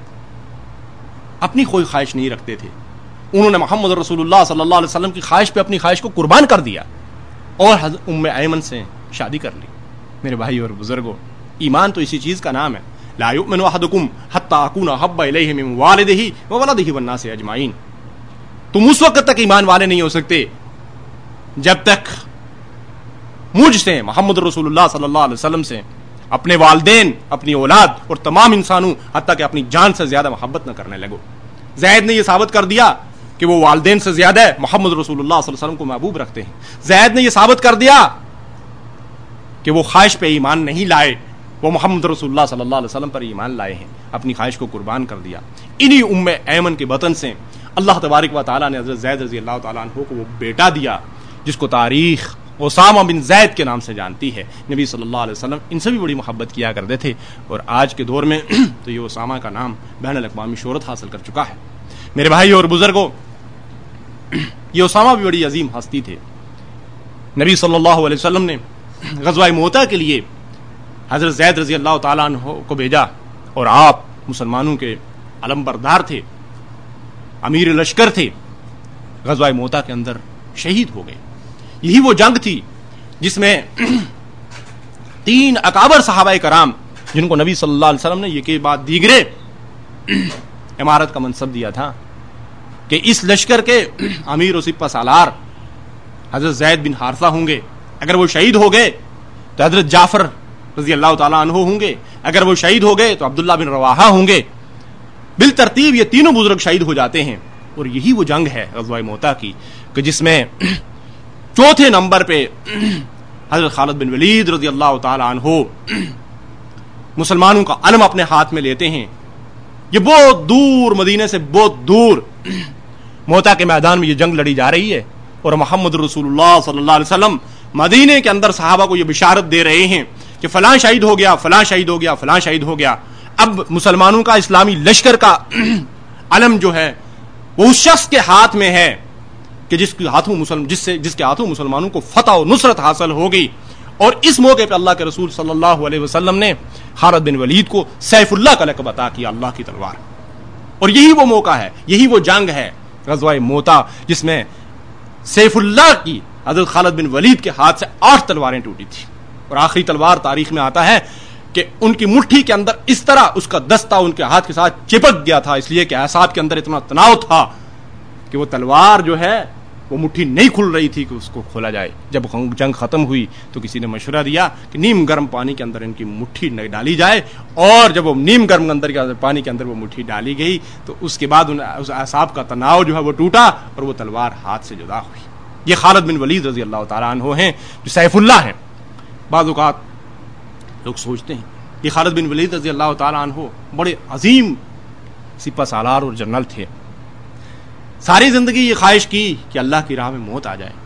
اپنی کوئی خواہش نہیں رکھتے تھے. انہوں نے محمد رسول اللہ صلی اللہ علیہ وسلم کی خواہش پہ اپنی خواہش کو قربان کر دیا اور حضرت ام ایمن سے شادی کر لی. میرے بھائی اور بزرگوں، ایمان تو اسی چیز کا نام ہے. لا یؤمن احدکم حتی اکون احب الیہ من والدہ وولدہ والناس اجمعین. تم اس وقت تک ایمان والے نہیں ہو سکتے جب تک مجھ سے، محمد رسول اللہ صلی اللہ علیہ وسلم سے، اپنے والدین، اپنی اولاد اور تمام انسانوں حتیٰ کہ اپنی جان سے زیادہ محبت نہ کرنے لگو. زید نے یہ ثابت کر دیا کہ وہ والدین سے زیادہ محمد رسول اللہ صلی اللہ علیہ وسلم کو محبوب رکھتے ہیں. زید نے یہ ثابت کر دیا کہ وہ خواہش پہ ایمان نہیں لائے، وہ محمد رسول اللہ صلی اللہ علیہ وسلم پر ایمان لائے ہیں، اپنی خواہش کو قربان کر دیا. انہی ام ایمن کے بطن سے اللہ تبارک و تعالیٰ نے حضرت زید رضی اللہ تعالیٰ عنہ کو وہ بیٹا دیا جس کو تاریخ اسامہ بن زید کے نام سے جانتی ہے. نبی صلی اللہ علیہ وسلم ان سے بھی بڑی محبت کیا کرتے تھے، اور آج کے دور میں تو یہ اسامہ کا نام بین الاقوامی شہرت حاصل کر چکا ہے. میرے بھائی اور بزرگوں، یہ اسامہ بھی بڑی عظیم ہستی تھے. نبی صلی اللہ علیہ وسلم نے غزوہ موتا کے لیے حضرت زید رضی اللہ تعالیٰ عنہ کو بھیجا، اور آپ مسلمانوں کے علم بردار تھے، امیر لشکر تھے. غزوہ موتا کے اندر شہید ہو گئے. یہی وہ جنگ تھی جس میں تین اکابر صحابہ کرام، جن کو نبی صلی اللہ علیہ وسلم نے یہ کے بعد دیگرے امارت کا منصب دیا تھا، کہ اس لشکر کے امیر و سپہ سالار حضرت زید بن حارثہ ہوں گے. اگر وہ شہید ہو گئے تو حضرت جعفر رضی اللہ تعالیٰ عنہ ہوں گے. اگر وہ شہید ہو گئے تو عبداللہ بن رواحہ ہوں گے. بالترتیب یہ تینوں بزرگ شہید ہو جاتے ہیں. اور یہی وہ جنگ ہے غزوہ موتا کی کہ جس میں چوتھے نمبر پہ حضرت خالد بن ولید رضی اللہ تعالی عنہ مسلمانوں کا علم اپنے ہاتھ میں لیتے ہیں. یہ بہت دور، مدینے سے بہت دور موتا کے میدان میں یہ جنگ لڑی جا رہی ہے، اور محمد رسول اللہ صلی اللہ علیہ وسلم مدینے کے اندر صحابہ کو یہ بشارت دے رہے ہیں کہ فلاں شہید ہو گیا، فلاں شہید ہو گیا، فلاں شہید ہو گیا. اب مسلمانوں کا، اسلامی لشکر کا علم جو ہے وہ اس شخص کے ہاتھ میں ہے کہ جس کے ہاتھوں مسلم جس سے جس کے ہاتھوں مسلمانوں کو فتح و نصرت حاصل ہو گئی. اور اس موقع پہ اللہ کے رسول صلی اللہ علیہ وسلم نے خالد بن ولید کو سیف اللہ کا لقب عطا کیا، اللہ کی تلوار. اور یہی وہ موقع ہے، یہی وہ جنگ ہے غزوہ موتا جس میں سیف اللہ کی حضرت خالد بن ولید کے ہاتھ سے آٹھ تلواریں ٹوٹی تھی. اور آخری تلوار تاریخ میں آتا ہے کہ ان کی مٹھی کے اندر اس طرح اس کا دستہ ان کے ہاتھ کے ساتھ چپک گیا تھا، اس لیے کہ اعصاب کے اندر اتنا تناؤ تھا کہ وہ تلوار جو ہے وہ مٹھی نہیں کھل رہی تھی کہ اس کو کھولا جائے. جب جنگ ختم ہوئی تو کسی نے مشورہ دیا کہ نیم گرم پانی کے اندر ان کی مٹھی ڈالی جائے، اور جب وہ نیم گرم اندر پانی کے اندر وہ مٹھی ڈالی گئی تو اس کے بعد اس اعصاب کا تناؤ جو ہے وہ ٹوٹا اور وہ تلوار ہاتھ سے جدا ہوئی. یہ خالد بن ولید رضی اللہ تعالیٰ عنہ ہیں جو سیف اللہ ہیں. بعض اوقات لوگ سوچتے ہیں یہ خالد بن ولید رضی اللہ تعالیٰ عنہ بڑے عظیم سپہ سالار اور جنرل تھے. ساری زندگی یہ خواہش کی کہ اللہ کی راہ میں موت آ جائے،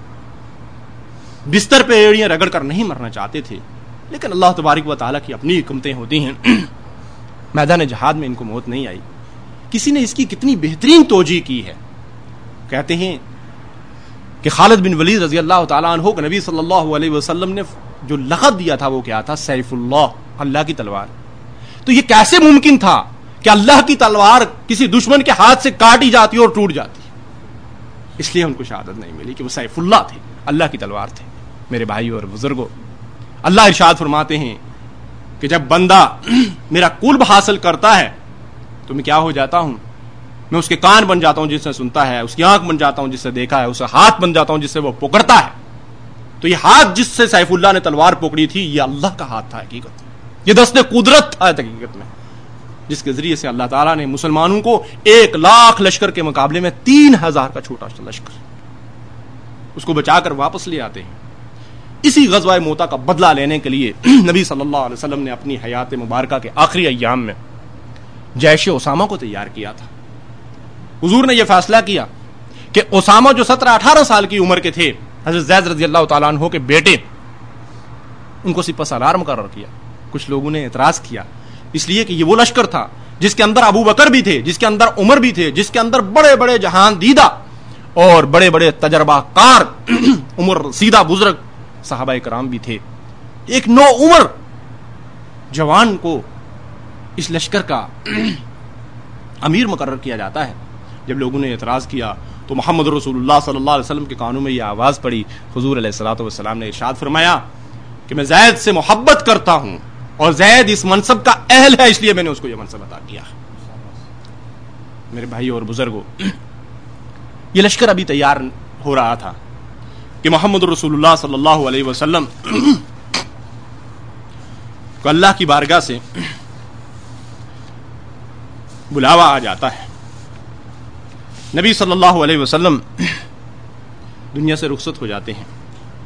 بستر پہ ایڑیاں رگڑ کر نہیں مرنا چاہتے تھے، لیکن اللہ تبارک و تعالیٰ کی اپنی حکمتیں ہوتی ہیں. میدان جہاد میں ان کو موت نہیں آئی. کسی نے اس کی کتنی بہترین توجیہ کی ہے. کہتے ہیں کہ خالد بن ولید رضی اللہ تعالیٰ عنہ کو نبی صلی اللہ علیہ وسلم نے جو لقب دیا تھا وہ کیا تھا؟ سیف اللہ، اللہ کی تلوار. تو یہ کیسے ممکن تھا کہ اللہ کی تلوار کسی دشمن کے ہاتھ سے کاٹی جاتی اور ٹوٹ جاتی؟ اس لیے ان کو شہادت نہیں ملی کہ وہ سیف اللہ تھے، اللہ کی تلوار تھے. میرے بھائیو اور بزرگوں، اللہ ارشاد فرماتے ہیں کہ جب بندہ میرا قرب حاصل کرتا ہے تو میں کیا ہو جاتا ہوں؟ میں اس کے کان بن جاتا ہوں جس سے سنتا ہے، اس کی آنکھ بن جاتا ہوں جس سے دیکھا ہے، اس کا ہاتھ بن جاتا ہوں جس سے وہ پکڑتا ہے. تو یہ ہاتھ جس سے سیف اللہ نے تلوار پکڑی تھی یہ اللہ کا ہاتھ تھا حقیقت میں، یہ دست قدرت تھا حقیقت میں، جس کے ذریعے سے اللہ تعالیٰ نے مسلمانوں کو ایک لاکھ لشکر کے مقابلے میں تین ہزار کا چھوٹا سا لشکر اس کو بچا کر واپس لے آتے ہیں. اسی غزوہ موتا کا بدلہ لینے کے لیے نبی صلی اللہ علیہ وسلم نے اپنی حیات مبارکہ کے آخری ایام میں جیش اسامہ کو تیار کیا تھا. حضور نے یہ فیصلہ کیا کہ اسامہ جو سترہ اٹھارہ سال کی عمر کے تھے، حضرت زید رضی اللہ تعالیٰ عنہ کے بیٹے، ان کو سپہ سالار مقرر کیا. کچھ لوگوں نے اعتراض کیا، اس لیے کہ یہ وہ لشکر تھا جس کے اندر ابو بکر بھی تھے، جس کے اندر عمر بھی تھے، جس کے اندر بڑے بڑے جہان دیدہ اور بڑے بڑے تجربہ کار عمر سیدھا بزرگ صحابہ کرام بھی تھے. ایک نو عمر جوان کو اس لشکر کا امیر مقرر کیا جاتا ہے. جب لوگوں نے اعتراض کیا تو محمد رسول اللہ صلی اللہ علیہ وسلم کے کانوں میں یہ آواز پڑی. حضور علیہ الصلوۃ والسلام نے ارشاد فرمایا کہ میں زید سے محبت کرتا ہوں اور زید اس منصب کا اہل ہے، اس لیے میں نے اس کو یہ منصب عطا کیا. میرے بھائی اور بزرگوں، یہ لشکر ابھی تیار ہو رہا تھا کہ محمد رسول اللہ صلی اللہ علیہ وسلم کو اللہ کی بارگاہ سے بلاوا آ جاتا ہے. نبی صلی اللہ علیہ وسلم دنیا سے رخصت ہو جاتے ہیں.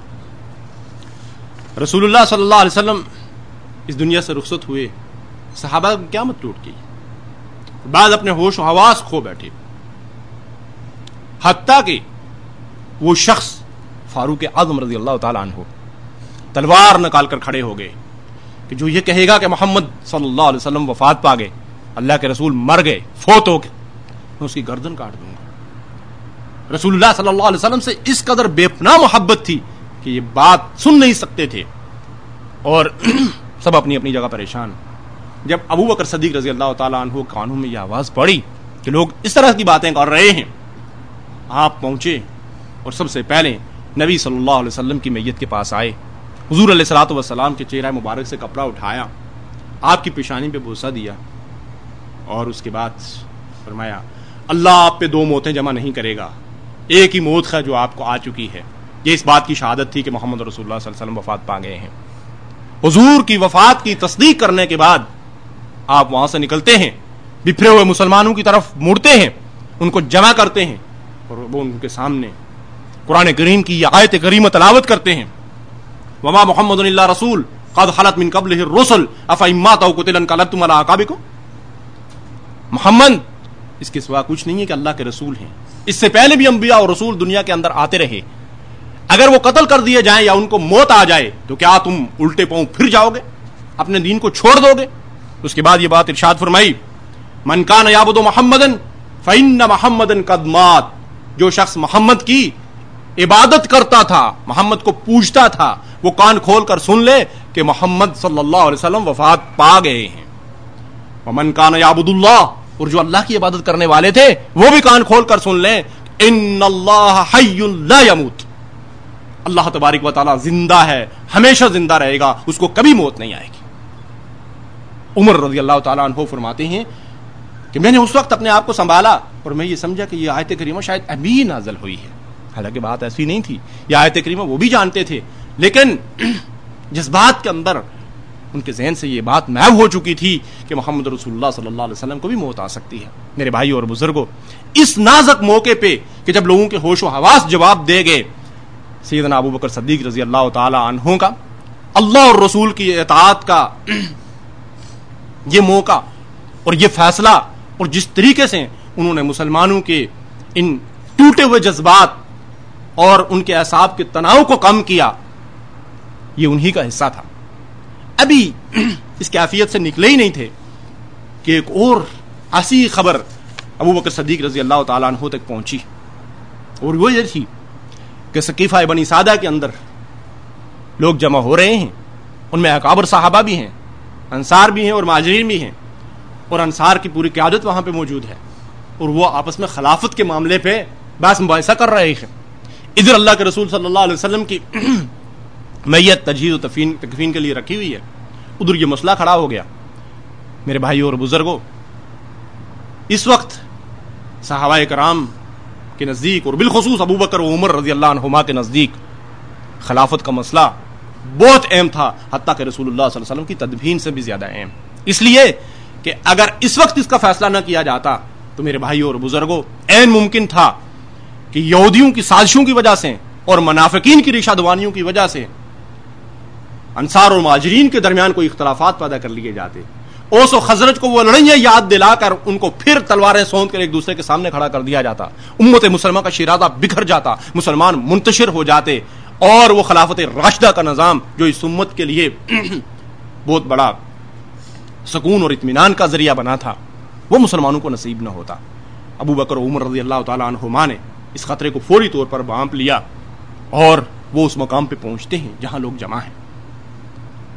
رسول اللہ صلی اللہ علیہ وسلم اس دنیا سے رخصت ہوئے، صحابہ کی قیامت ٹوٹ گئی، بعض اپنے ہوش و حواس کھو بیٹھے، حتیٰ کہ وہ شخص فاروق اعظم رضی اللہ تعالیٰ عنہ تلوار نکال کر کھڑے ہو گئے کہ جو یہ کہے گا کہ محمد صلی اللہ علیہ وسلم وفات پا گئے، اللہ کے رسول مر گئے، فوت ہو گئے، میں اس کی گردن کاٹ دوں گا. رسول اللہ صلی اللہ علیہ وسلم سے اس قدر بے پناہ محبت تھی کہ یہ بات سن نہیں سکتے تھے اور سب اپنی اپنی جگہ پریشان. جب ابو بکر صدیق رضی اللہ تعالیٰ عنہ کانوں میں یہ آواز پڑی کہ لوگ اس طرح کی باتیں کر رہے ہیں، آپ پہنچے اور سب سے پہلے نبی صلی اللہ علیہ وسلم کی میت کے پاس آئے. حضور علیہ الصلوۃ والسلام کے چہرہ مبارک سے کپڑا اٹھایا، آپ کی پیشانی پہ بوسہ دیا اور اس کے بعد فرمایا اللہ آپ پہ دو موتیں جمع نہیں کرے گا، ایک ہی موت ہے جو آپ کو آ چکی ہے. یہ اس بات کی شہادت تھی کہ محمد رسول اللہ صلی اللہ علیہ وسلم وفات پا گئے ہیں. حضور کی وفات کی تصدیق کرنے کے بعد آپ وہاں سے نکلتے ہیں، بکھرے ہوئے مسلمانوں کی طرف مڑتے ہیں، ان کو جمع کرتے ہیں اور وہ ان کے سامنے قرآن کریم کی یہ آیت کریمہ تلاوت کرتے ہیں، وما محمد الا رسول قد خلت من قبلہ الرسل افئن مات او قتل انقلبتم علی اعقابکم. محمد اس کے سوا کچھ نہیں ہے کہ اللہ کے رسول ہیں. اس سے پہلے بھی انبیاء اور رسول دنیا کے اندر آتے رہے، اگر وہ قتل کر دیے جائیں یا ان کو موت آ جائے تو کیا تم الٹے پاؤں پھر جاؤ گے، اپنے دین کو چھوڑ دو گے؟ اس کے بعد یہ بات ارشاد فرمائی من کان یعبد محمدا فإن محمدا قد مات. جو شخص محمد کی عبادت کرتا تھا، محمد کو پوجتا تھا، وہ کان کھول کر سن لے کہ محمد صلی اللہ علیہ وسلم وفات پا گئے ہیں. ومن کان یعبد اللہ، اور جو اللہ کی عبادت کرنے والے تھے وہ بھی کان کھول کر سن لیں ان اللہ حی لا یموت، اللہ تبارک و تعالی زندہ ہے، ہمیشہ زندہ رہے گا، اس کو کبھی موت نہیں آئے گی. عمر رضی اللہ تعالیٰ عنہ فرماتے ہیں کہ میں نے اس وقت اپنے آپ کو سنبھالا اور میں یہ سمجھا کہ یہ آیت کریمہ شاید ابھی نازل ہوئی ہے، حالانکہ بات ایسی نہیں تھی. یہ آیت کریمہ وہ بھی جانتے تھے، لیکن جذبات کے اندر ان کے ذہن سے یہ بات محو ہو چکی تھی کہ محمد رسول اللہ صلی اللہ علیہ وسلم کو بھی موت آ سکتی ہے. میرے بھائی اور بزرگوں، اس نازک موقع پہ کہ جب لوگوں کے ہوش و حواس جواب دے گئے، سیدنا ابو بکر صدیق رضی اللہ تعالی عنہ کا اللہ اور رسول کی اطاعت کا یہ موقع اور یہ فیصلہ، اور جس طریقے سے انہوں نے مسلمانوں کے ان ٹوٹے ہوئے جذبات اور ان کے اعصاب کے تناؤ کو کم کیا، یہ انہی کا حصہ تھا. ابھی اس کیفیت سے نکلے ہی نہیں تھے کہ ایک اور ایسی خبر ابو بکر صدیق رضی اللہ تعالیٰ عنہ تک پہنچی، اور وہ یہ تھی کہ ثقیفہ بنی سعدہ کے اندر لوگ جمع ہو رہے ہیں، ان میں اکابر صحابہ بھی ہیں، انصار بھی ہیں اور مہاجرین بھی ہیں، اور انصار کی پوری قیادت وہاں پہ موجود ہے، اور وہ آپس میں خلافت کے معاملے پہ بحث مباحثہ کر رہے ہیں. ادھر اللہ کے رسول صلی اللہ علیہ وسلم کی میت تجہیز و تکفین تکفین کے لیے رکھی ہوئی ہے، ادھر یہ مسئلہ کھڑا ہو گیا. میرے بھائی اور بزرگوں، اس وقت صحابہ کرام کے نزدیک اور بالخصوص ابو بکر و عمر رضی اللہ عنہما کے نزدیک خلافت کا مسئلہ بہت اہم تھا، حتیٰ کہ رسول اللہ صلی اللہ علیہ وسلم کی تدفین سے بھی زیادہ اہم، اس لیے کہ اگر اس وقت اس کا فیصلہ نہ کیا جاتا تو میرے بھائی اور بزرگوں عین ممکن تھا کہ یہودیوں کی سازشوں کی وجہ سے اور منافقین کی ریشہ دوانیوں کی وجہ سے انصار اور مہاجرین کے درمیان کوئی اختلافات پیدا کر لیے جاتے، اوس و خزرج کو وہ لڑائیاں یاد دلا کر ان کو پھر تلواریں سونت کر ایک دوسرے کے سامنے کھڑا کر دیا جاتا، امت مسلمہ کا شیرازہ بکھر جاتا، مسلمان منتشر ہو جاتے، اور وہ خلافت راشدہ کا نظام جو اس امت کے لیے بہت بڑا سکون اور اطمینان کا ذریعہ بنا تھا، وہ مسلمانوں کو نصیب نہ ہوتا. ابو بکر و عمر رضی اللہ تعالیٰ عنہما نے اس خطرے کو فوری طور پر بھانپ لیا اور وہ اس مقام پہ پہنچتے ہیں جہاں لوگ جمع ہیں.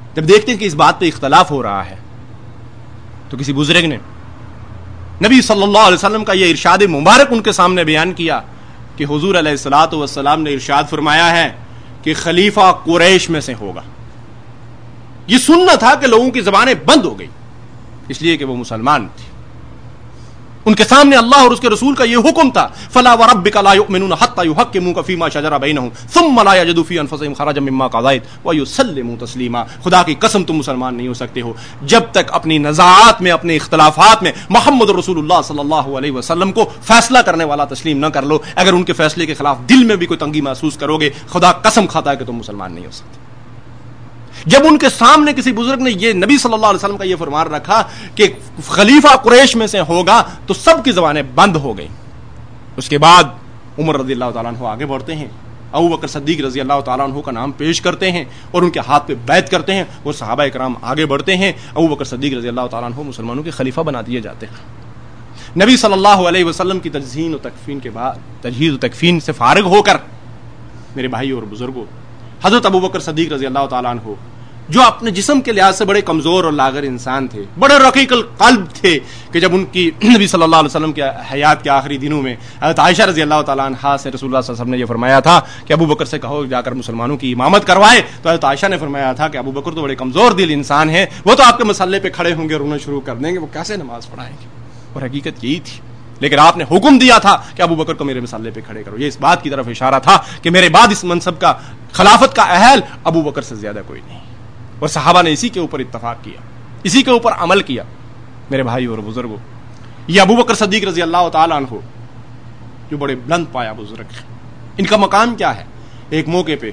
جب دیکھتے ہیں کہ اس بات پہ اختلاف ہو رہا ہے تو کسی بزرگ نے نبی صلی اللہ علیہ وسلم کا یہ ارشاد مبارک ان کے سامنے بیان کیا کہ حضور علیہ الصلوۃ والسلام نے ارشاد فرمایا ہے کہ خلیفہ قریش میں سے ہوگا. یہ سننا تھا کہ لوگوں کی زبانیں بند ہو گئی اس لیے کہ وہ مسلمان تھے. ان کے سامنے اللہ اور اس کے رسول کا یہ حکم تھا فلا وربک لا یؤمنون حتی یحکموک فیما شجر بینہم ثم لا یجدوا فی انفسہم حرجا مما قضیت ویسلموا تسلیما. خدا کی قسم تم مسلمان نہیں ہو سکتے ہو جب تک اپنی نزاعات میں اپنے اختلافات میں محمد رسول اللہ صلی اللہ علیہ وسلم کو فیصلہ کرنے والا تسلیم نہ کر لو. اگر ان کے فیصلے کے خلاف دل میں بھی کوئی تنگی محسوس کرو گے خدا قسم کھاتا ہے کہ تم مسلمان نہیں ہو سکتے. جب ان کے سامنے کسی بزرگ نے یہ نبی صلی اللہ علیہ وسلم کا یہ فرمان رکھا کہ خلیفہ قریش میں سے ہوگا تو سب کی زبانیں بند ہو گئی. اس کے بعد عمر رضی اللہ تعالیٰ عنہ آگے بڑھتے ہیں, ابو بکر صدیق رضی اللہ تعالیٰ عنہ کا نام پیش کرتے ہیں اور ان کے ہاتھ پہ بیعت کرتے ہیں. وہ صحابہ کرام آگے بڑھتے ہیں, ابو بکر صدیق رضی اللہ تعالیٰ عنہ مسلمانوں کے خلیفہ بنا دیے جاتے ہیں. نبی صلی اللہ علیہ وسلم کی تجہیز و تکفین کے بعد تجہیز و تکفین سے فارغ ہو کر میرے بھائی اور بزرگوں, حضرت ابو بکر صدیق رضی اللہ تعالیٰ عنہ جو اپنے جسم کے لحاظ سے بڑے کمزور اور لاغر انسان تھے, بڑے رقیق القلب تھے, کہ جب ان کی نبی صلی اللہ علیہ وسلم کے حیات کے آخری دنوں میں حضرت عائشہ رضی اللہ تعالیٰ عنہا سے رسول اللہ صلی اللہ علیہ وسلم نے یہ فرمایا تھا کہ ابو بکر سے کہو جا کر مسلمانوں کی امامت کروائے, تو حضرت عائشہ نے فرمایا تھا کہ ابو بکر تو بڑے کمزور دل انسان ہیں, وہ تو آپ کے مسلے پہ کھڑے ہوں گے, رونا شروع کر دیں گے, وہ کیسے نماز پڑھائیں گے. اور حقیقت یہی تھی, لیکن آپ نے حکم دیا تھا کہ ابو بکر کو میرے مسلے پہ کھڑے کرو. یہ اس بات کی طرف اشارہ تھا کہ میرے بعد اس منصب کا خلافت کا اہل ابو بکر سے زیادہ کوئی نہیں. اور صحابہ نے اسی کے اوپر اتفاق کیا, اسی کے اوپر عمل کیا. میرے بھائی اور بزرگوں, یہ ابو بکر صدیق رضی اللہ تعالیٰ عنہ جو بڑے بلند پایا بزرگ ہیں, ان کا مقام کیا ہے؟ ایک موقع پہ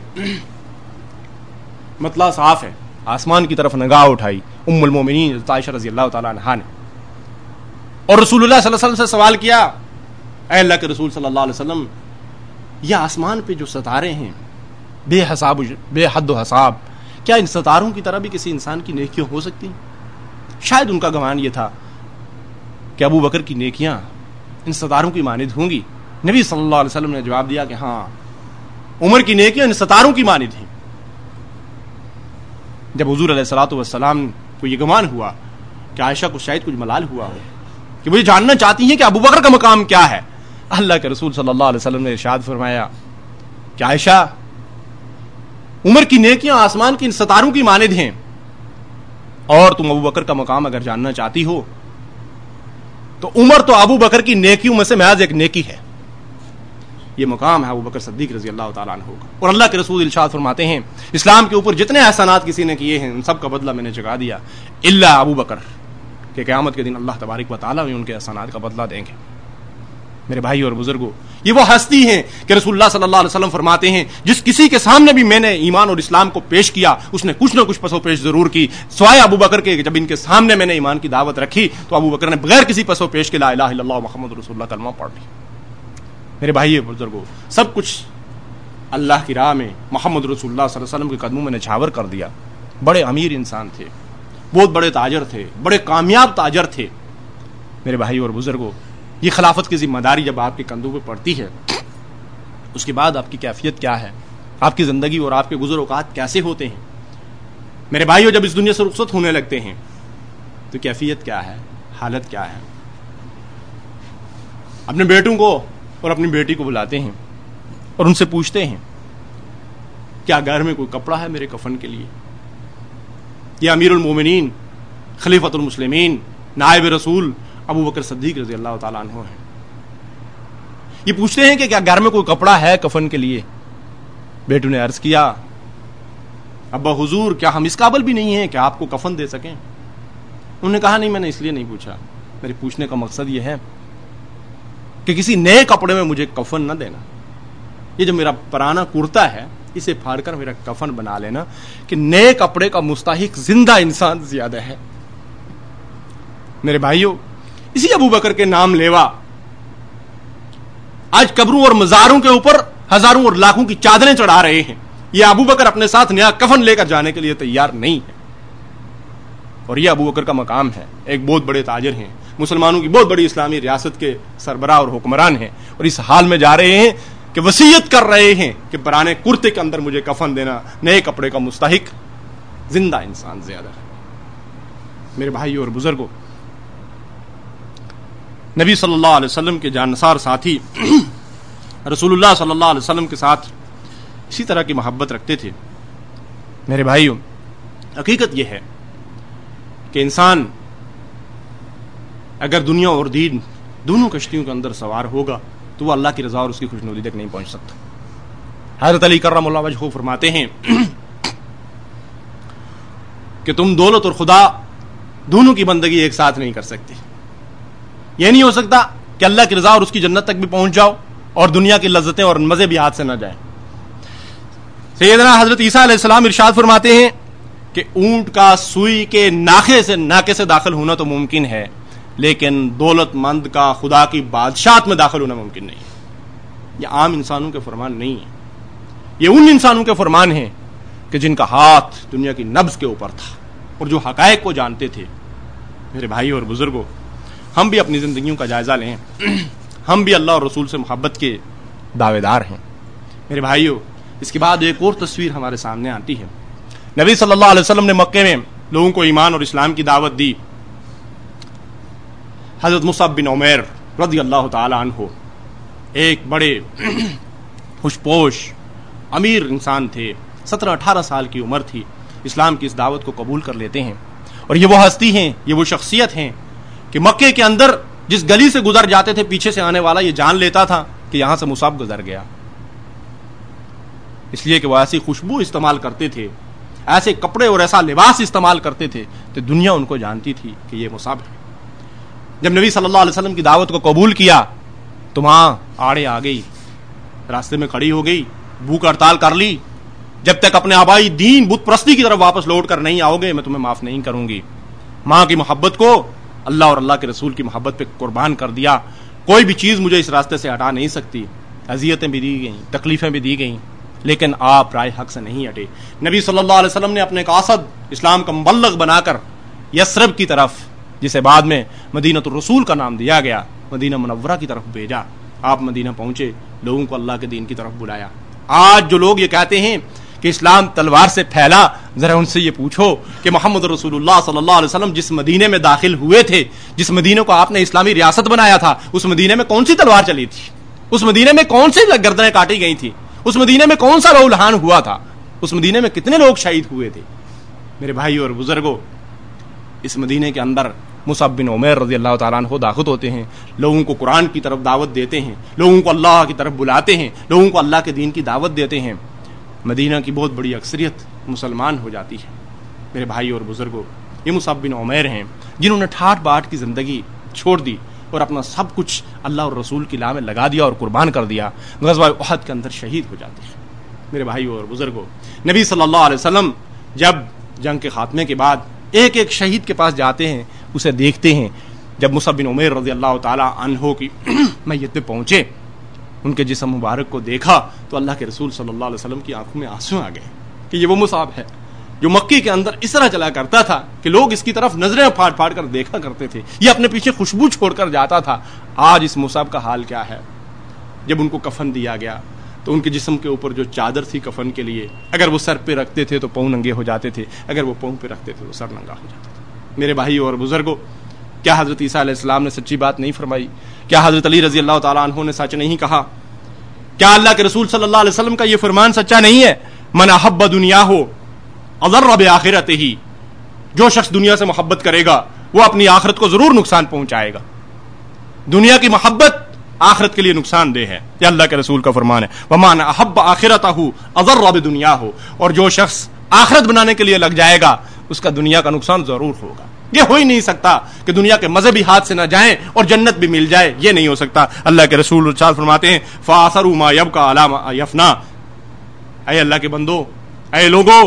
مطلع صاف ہے, آسمان کی طرف نگاہ اٹھائی ام المومنین عائشہ رضی اللہ تعالیٰ عنہا نے, اور رسول اللہ صلی اللہ علیہ وسلم سے سوال کیا, اے اللہ کے رسول صلی اللہ علیہ وسلم, یہ آسمان پہ جو ستارے ہیں بے حساب بے حد و حساب, کیا ان ستاروں کی طرح بھی کسی انسان کی نیکیاں ہو سکتی ہیں؟ شاید ان کا گمان یہ تھا کہ ابو بکر کی نیکیاں ان ستاروں کی مانند ہوں گی. نبی صلی اللہ علیہ وسلم نے جواب دیا کہ ہاں, عمر کی نیکیاں ان ستاروں کی مانند ہیں. جب حضور علیہ الصلوۃ والسلام کو یہ گمان ہوا کہ عائشہ کو شاید کچھ ملال ہوا ہو, کہ وہ یہ جاننا چاہتی ہیں کہ ابو بکر کا مقام کیا ہے, اللہ کے رسول صلی اللہ علیہ وسلم نے ارشاد فرمایا کہ عائشہ, عمر کی نیکیاں آسمان کی ان ستاروں کی مانند ہیں, اور تم ابو بکر کا مقام اگر جاننا چاہتی ہو تو عمر تو ابو بکر کی نیکیوں میں سے محض ایک نیکی ہے. یہ مقام ہے ابو بکر صدیق رضی اللہ تعالیٰ عنہ کا. اور اللہ کے رسول ارشاد فرماتے ہیں اسلام کے اوپر جتنے احسانات کسی نے کیے ہیں ان سب کا بدلہ میں نے چکا دیا الا ابو بکر, کہ قیامت کے دن اللہ تبارک و تعالیٰ ان کے احسانات کا بدلہ دیں گے. میرے بھائی اور بزرگوں, یہ وہ ہستی ہیں کہ رسول اللہ صلی اللہ علیہ وسلم فرماتے ہیں جس کسی کے سامنے بھی میں نے ایمان اور اسلام کو پیش کیا اس نے کچھ نہ کچھ پسو پیش ضرور کی, سوائے ابو بکر کے. جب ان کے سامنے میں نے ایمان کی دعوت رکھی تو ابو بکر نے بغیر کسی پسو پیش کے لا الہ الا اللہ محمد رسول اللہ کلمہ پڑھ لی. میرے بھائی اور بزرگوں, سب کچھ اللہ کی راہ میں محمد رسول اللہ صلی اللہ علیہ وسلم کے قدموں میں نچھاور کر دیا. بڑے امیر انسان تھے, بہت بڑے تاجر تھے, بڑے کامیاب تاجر تھے. میرے بھائی اور بزرگوں, یہ خلافت کی ذمہ داری جب آپ کے کندھوں پہ پڑتی ہے اس کے بعد آپ کی کیفیت کیا ہے, آپ کی زندگی اور آپ کے گزر اوقات کیسے ہوتے ہیں؟ میرے بھائیو, جب اس دنیا سے رخصت ہونے لگتے ہیں تو کیفیت کیا ہے, حالت کیا ہے؟ اپنے بیٹوں کو اور اپنی بیٹی کو بلاتے ہیں اور ان سے پوچھتے ہیں کیا گھر میں کوئی کپڑا ہے میرے کفن کے لیے؟ یہ امیر المومنین, خلیفۃ المسلمین, نائب رسول ابو بکر صدیق رضی اللہ تعالیٰ عنہ ہیں. یہ پوچھتے ہیں کہ کیا گھر میں کوئی کپڑا ہے کفن کے لیے؟ بیٹوں نے عرض کیا ابا حضور, کیا ہم اس قابل بھی نہیں ہیں کہ آپ کو کفن دے سکیں؟ انہوں نے کہا نہیں, میں نے اس لیے نہیں پوچھا, میرے پوچھنے کا مقصد یہ ہے کہ کسی نئے کپڑے میں مجھے کفن نہ دینا. یہ جو میرا پرانا کرتا ہے اسے پھاڑ کر میرا کفن بنا لینا, کہ نئے کپڑے کا مستحق زندہ انسان زیادہ ہے. میرے بھائیوں, اسی ابو بکر کے نام لیوا آج قبروں اور مزاروں کے اوپر ہزاروں اور لاکھوں کی چادریں چڑھا رہے ہیں. یہ ابو بکر اپنے ساتھ نیا کفن لے کر جانے کے لیے تیار نہیں ہے. اور یہ ابو بکر کا مقام ہے, ایک بہت بڑے تاجر ہیں, مسلمانوں کی بہت بڑی اسلامی ریاست کے سربراہ اور حکمران ہیں, اور اس حال میں جا رہے ہیں کہ وصیت کر رہے ہیں کہ پرانے کرتے کے اندر مجھے کفن دینا, نئے کپڑے کا مستحق زندہ انسان زیادہ ہے۔ میرے بھائیو اور بزرگوں، نبی صلی اللہ علیہ وسلم کے جانثار ساتھی رسول اللہ صلی اللہ علیہ وسلم کے ساتھ اسی طرح کی محبت رکھتے تھے۔ میرے بھائیو، حقیقت یہ ہے کہ انسان اگر دنیا اور دین دونوں کشتیوں کے اندر سوار ہوگا تو وہ اللہ کی رضا اور اس کی خوشنودی تک نہیں پہنچ سکتا۔ حضرت علی کرم اللہ وجہہ فرماتے ہیں کہ تم دولت اور خدا دونوں کی بندگی ایک ساتھ نہیں کر سکتے۔ یہ نہیں ہو سکتا کہ اللہ کی رضا اور اس کی جنت تک بھی پہنچ جاؤ اور دنیا کی لذتیں اور مزے بھی ہاتھ سے نہ جائیں۔ سیدنا حضرت عیسیٰ علیہ السلام ارشاد فرماتے ہیں کہ اونٹ کا سوئی کے ناخے سے ناکے سے داخل ہونا تو ممکن ہے، لیکن دولت مند کا خدا کی بادشاہت میں داخل ہونا ممکن نہیں ہے۔ یہ عام انسانوں کے فرمان نہیں ہے، یہ ان انسانوں کے فرمان ہیں کہ جن کا ہاتھ دنیا کی نبض کے اوپر تھا اور جو حقائق کو جانتے تھے۔ میرے بھائی اور بزرگوں، ہم بھی اپنی زندگیوں کا جائزہ لیں، ہم بھی اللہ اور رسول سے محبت کے دعوے دار ہیں۔ میرے بھائیوں، اس کے بعد ایک اور تصویر ہمارے سامنے آتی ہے۔ نبی صلی اللہ علیہ وسلم نے مکے میں لوگوں کو ایمان اور اسلام کی دعوت دی۔ حضرت مصعب بن عمیر رضی اللہ تعالی عنہ ایک بڑے خوش پوش امیر انسان تھے، سترہ اٹھارہ سال کی عمر تھی، اسلام کی اس دعوت کو قبول کر لیتے ہیں۔ اور یہ وہ ہستی ہیں، یہ وہ شخصیت ہیں کہ مکے کے اندر جس گلی سے گزر جاتے تھے پیچھے سے آنے والا یہ جان لیتا تھا کہ یہاں سے مصعب گزر گیا، اس لیے کہ وہ ایسی خوشبو استعمال کرتے تھے، ایسے کپڑے اور ایسا لباس استعمال کرتے تھے تو دنیا ان کو جانتی تھی کہ یہ مصعب ہے۔ جب نبی صلی اللہ علیہ وسلم کی دعوت کو قبول کیا تو ماں آڑے آ گئی، راستے میں کھڑی ہو گئی، بھوک ہڑتال کر لی، جب تک اپنے آبائی دین بت پرستی کی طرف واپس لوٹ کر نہیں آؤ گے میں تمہیں معاف نہیں کروں گی۔ ماں کی محبت کو اللہ اور اللہ کے رسول کی محبت پہ قربان کر دیا، کوئی بھی چیز مجھے اس راستے سے ہٹا نہیں سکتی۔ اذیتیں بھی دی گئیں، تکلیفیں بھی دی گئیں، لیکن آپ رائے حق سے نہیں ہٹے۔ نبی صلی اللہ علیہ وسلم نے اپنے قاصد اسلام کا مبلغ بنا کر یثرب کی طرف، جسے بعد میں مدینہ الرسول کا نام دیا گیا، مدینہ منورہ کی طرف بھیجا۔ آپ مدینہ پہنچے، لوگوں کو اللہ کے دین کی طرف بلایا۔ آج جو لوگ یہ کہتے ہیں کہ اسلام تلوار سے پھیلا، ذرا ان سے یہ پوچھو کہ محمد رسول اللہ صلی اللہ علیہ وسلم جس مدینے میں داخل ہوئے تھے، جس مدینے کو آپ نے اسلامی ریاست بنایا تھا، اس مدینے میں کون سی تلوار چلی تھی؟ اس مدینے میں کون سی گردنیں کاٹی گئی تھی؟ اس مدینے میں کون سا رولہان ہوا تھا؟ اس مدینے میں کتنے لوگ شہید ہوئے تھے؟ میرے بھائی اور بزرگوں، اس مدینے کے اندر مصعب بن عمیر رضی اللہ تعالیٰ عنہ داخل ہوتے ہیں، لوگوں کو قرآن کی طرف دعوت دیتے ہیں، لوگوں کو اللہ کی طرف بلاتے ہیں، لوگوں کو اللہ کے دین کی دعوت دیتے ہیں۔ مدینہ کی بہت بڑی اکثریت مسلمان ہو جاتی ہے۔ میرے بھائی اور بزرگوں، یہ مصعب بن عمیر ہیں جنہوں نے ٹھاٹ باٹ کی زندگی چھوڑ دی اور اپنا سب کچھ اللہ اور رسول کی راہ میں لگا دیا اور قربان کر دیا، غزوہ احد کے اندر شہید ہو جاتے ہیں۔ میرے بھائیو اور بزرگوں، نبی صلی اللہ علیہ وسلم جب جنگ کے خاتمے کے بعد ایک ایک شہید کے پاس جاتے ہیں، اسے دیکھتے ہیں۔ جب مصعب بن عمیر رضی اللہ تعالی عنہ کی میت پہ پہنچے، ان کے جسم مبارک کو دیکھا تو اللہ کے رسول صلی اللہ علیہ وسلم کی آنکھوں میں آنسو آ گئے کہ یہ وہ مصعب ہے جو مکے کے اندر اس طرح چلا کرتا تھا کہ لوگ اس کی طرف نظریں پھاڑ پھاڑ کر دیکھا کرتے تھے، یہ اپنے پیچھے خوشبو چھوڑ کر جاتا تھا۔ آج اس مصعب کا حال کیا ہے؟ جب ان کو کفن دیا گیا تو ان کے جسم کے اوپر جو چادر تھی کفن کے لیے، اگر وہ سر پہ رکھتے تھے تو پاؤں ننگے ہو جاتے تھے، اگر وہ پاؤں پہ رکھتے تھے تو سر ننگا ہو جاتا تھا۔ میرے بھائیو اور بزرگوں، کیا حضرت عیسیٰ علیہ السلام نے سچی بات نہیں فرمائی؟ کیا حضرت علی رضی اللہ تعالیٰ عنہ نے سچ نہیں کہا؟ کیا اللہ کے رسول صلی اللہ علیہ وسلم کا یہ فرمان سچا نہیں ہے؟ من احب دنیا ہو اضر بآخرتہ، جو شخص دنیا سے محبت کرے گا وہ اپنی آخرت کو ضرور نقصان پہنچائے گا۔ دنیا کی محبت آخرت کے لیے نقصان دہ ہے، یہ اللہ کے رسول کا فرمان ہے۔ ومن احب آخرتہ اضر بدنیا ہو، اور جو شخص آخرت بنانے کے لیے لگ جائے گا اس کا دنیا کا نقصان ضرور ہوگا۔ یہ ہو ہی نہیں سکتا کہ دنیا کے مزے بھی ہاتھ سے نہ جائیں اور جنت بھی مل جائے، یہ نہیں ہو سکتا۔ اللہ کے رسول ارشاد فرماتے ہیں فآثروا ما یبقى علی ما یفنا، اے اللہ کے بندو، اے لوگو،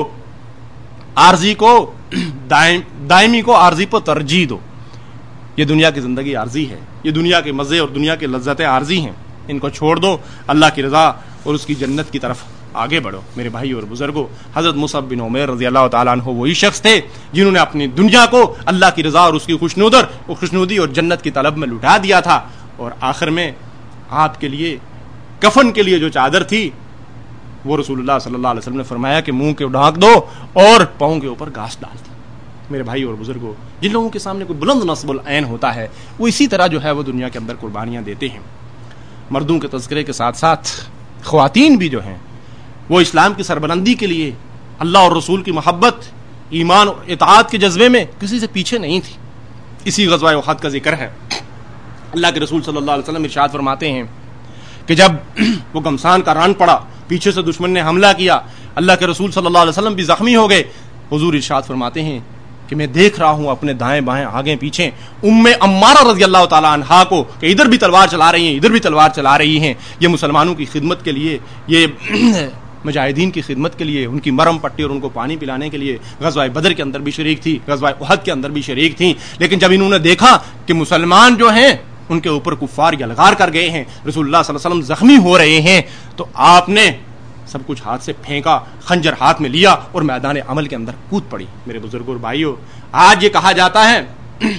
عارضی کو دائم دائمی کو عارضی پر ترجیح دو۔ یہ دنیا کی زندگی عارضی ہے، یہ دنیا کے مزے اور دنیا کی لذتیں عارضی ہیں، ان کو چھوڑ دو، اللہ کی رضا اور اس کی جنت کی طرف آگے بڑھو۔ میرے بھائی اور بزرگوں، حضرت مصعب بن عمیر رضی اللہ تعالیٰ عنہ وہی شخص تھے جنہوں نے اپنی دنیا کو اللہ کی رضا اور اس کی خوشنودر اور خوشنودی اور جنت کی طلب میں لٹا دیا تھا، اور آخر میں آپ کے لیے کفن کے لیے جو چادر تھی وہ رسول اللہ صلی اللہ علیہ وسلم نے فرمایا کہ منہ کے ڈھانک دو اور پاؤں کے اوپر گھاس ڈال دو. میرے بھائی اور بزرگوں, جن لوگوں کے سامنے کوئی بلند نصب العین ہوتا ہے وہ اسی طرح جو ہے وہ دنیا کے اندر قربانیاں دیتے ہیں. مردوں کے تذکرے کے ساتھ ساتھ خواتین بھی جو ہیں وہ اسلام کی سربلندی کے لیے اللہ اور رسول کی محبت, ایمان اور اطاعت کے جذبے میں کسی سے پیچھے نہیں تھی. اسی غزوہ احد کا ذکر ہے. اللہ کے رسول صلی اللہ علیہ وسلم ارشاد فرماتے ہیں کہ جب وہ گمسان کا ران پڑا, پیچھے سے دشمن نے حملہ کیا, اللہ کے رسول صلی اللہ علیہ وسلم بھی زخمی ہو گئے. حضور ارشاد فرماتے ہیں کہ میں دیکھ رہا ہوں اپنے دائیں بائیں آگے پیچھے ام عمارہ رضی اللہ تعالی عنہا کو کہ ادھر بھی تلوار چلا رہی ہیں ادھر بھی تلوار چلا رہی ہیں. یہ مسلمانوں کی خدمت کے لیے, یہ مجاہدین کی خدمت کے لیے, ان کی مرم پٹی اور ان کو پانی پلانے کے لیے غزوہ بدر کے اندر بھی شریک تھی, غزوہ احد کے اندر بھی شریک تھیں. لیکن جب انہوں نے دیکھا کہ مسلمان جو ہیں ان کے اوپر کفار یلغار کر گئے ہیں, رسول اللہ صلی اللہ علیہ وسلم زخمی ہو رہے ہیں, تو آپ نے سب کچھ ہاتھ سے پھینکا, خنجر ہاتھ میں لیا اور میدان عمل کے اندر کود پڑی. میرے بزرگوں اور بھائیوں, آج یہ کہا جاتا ہے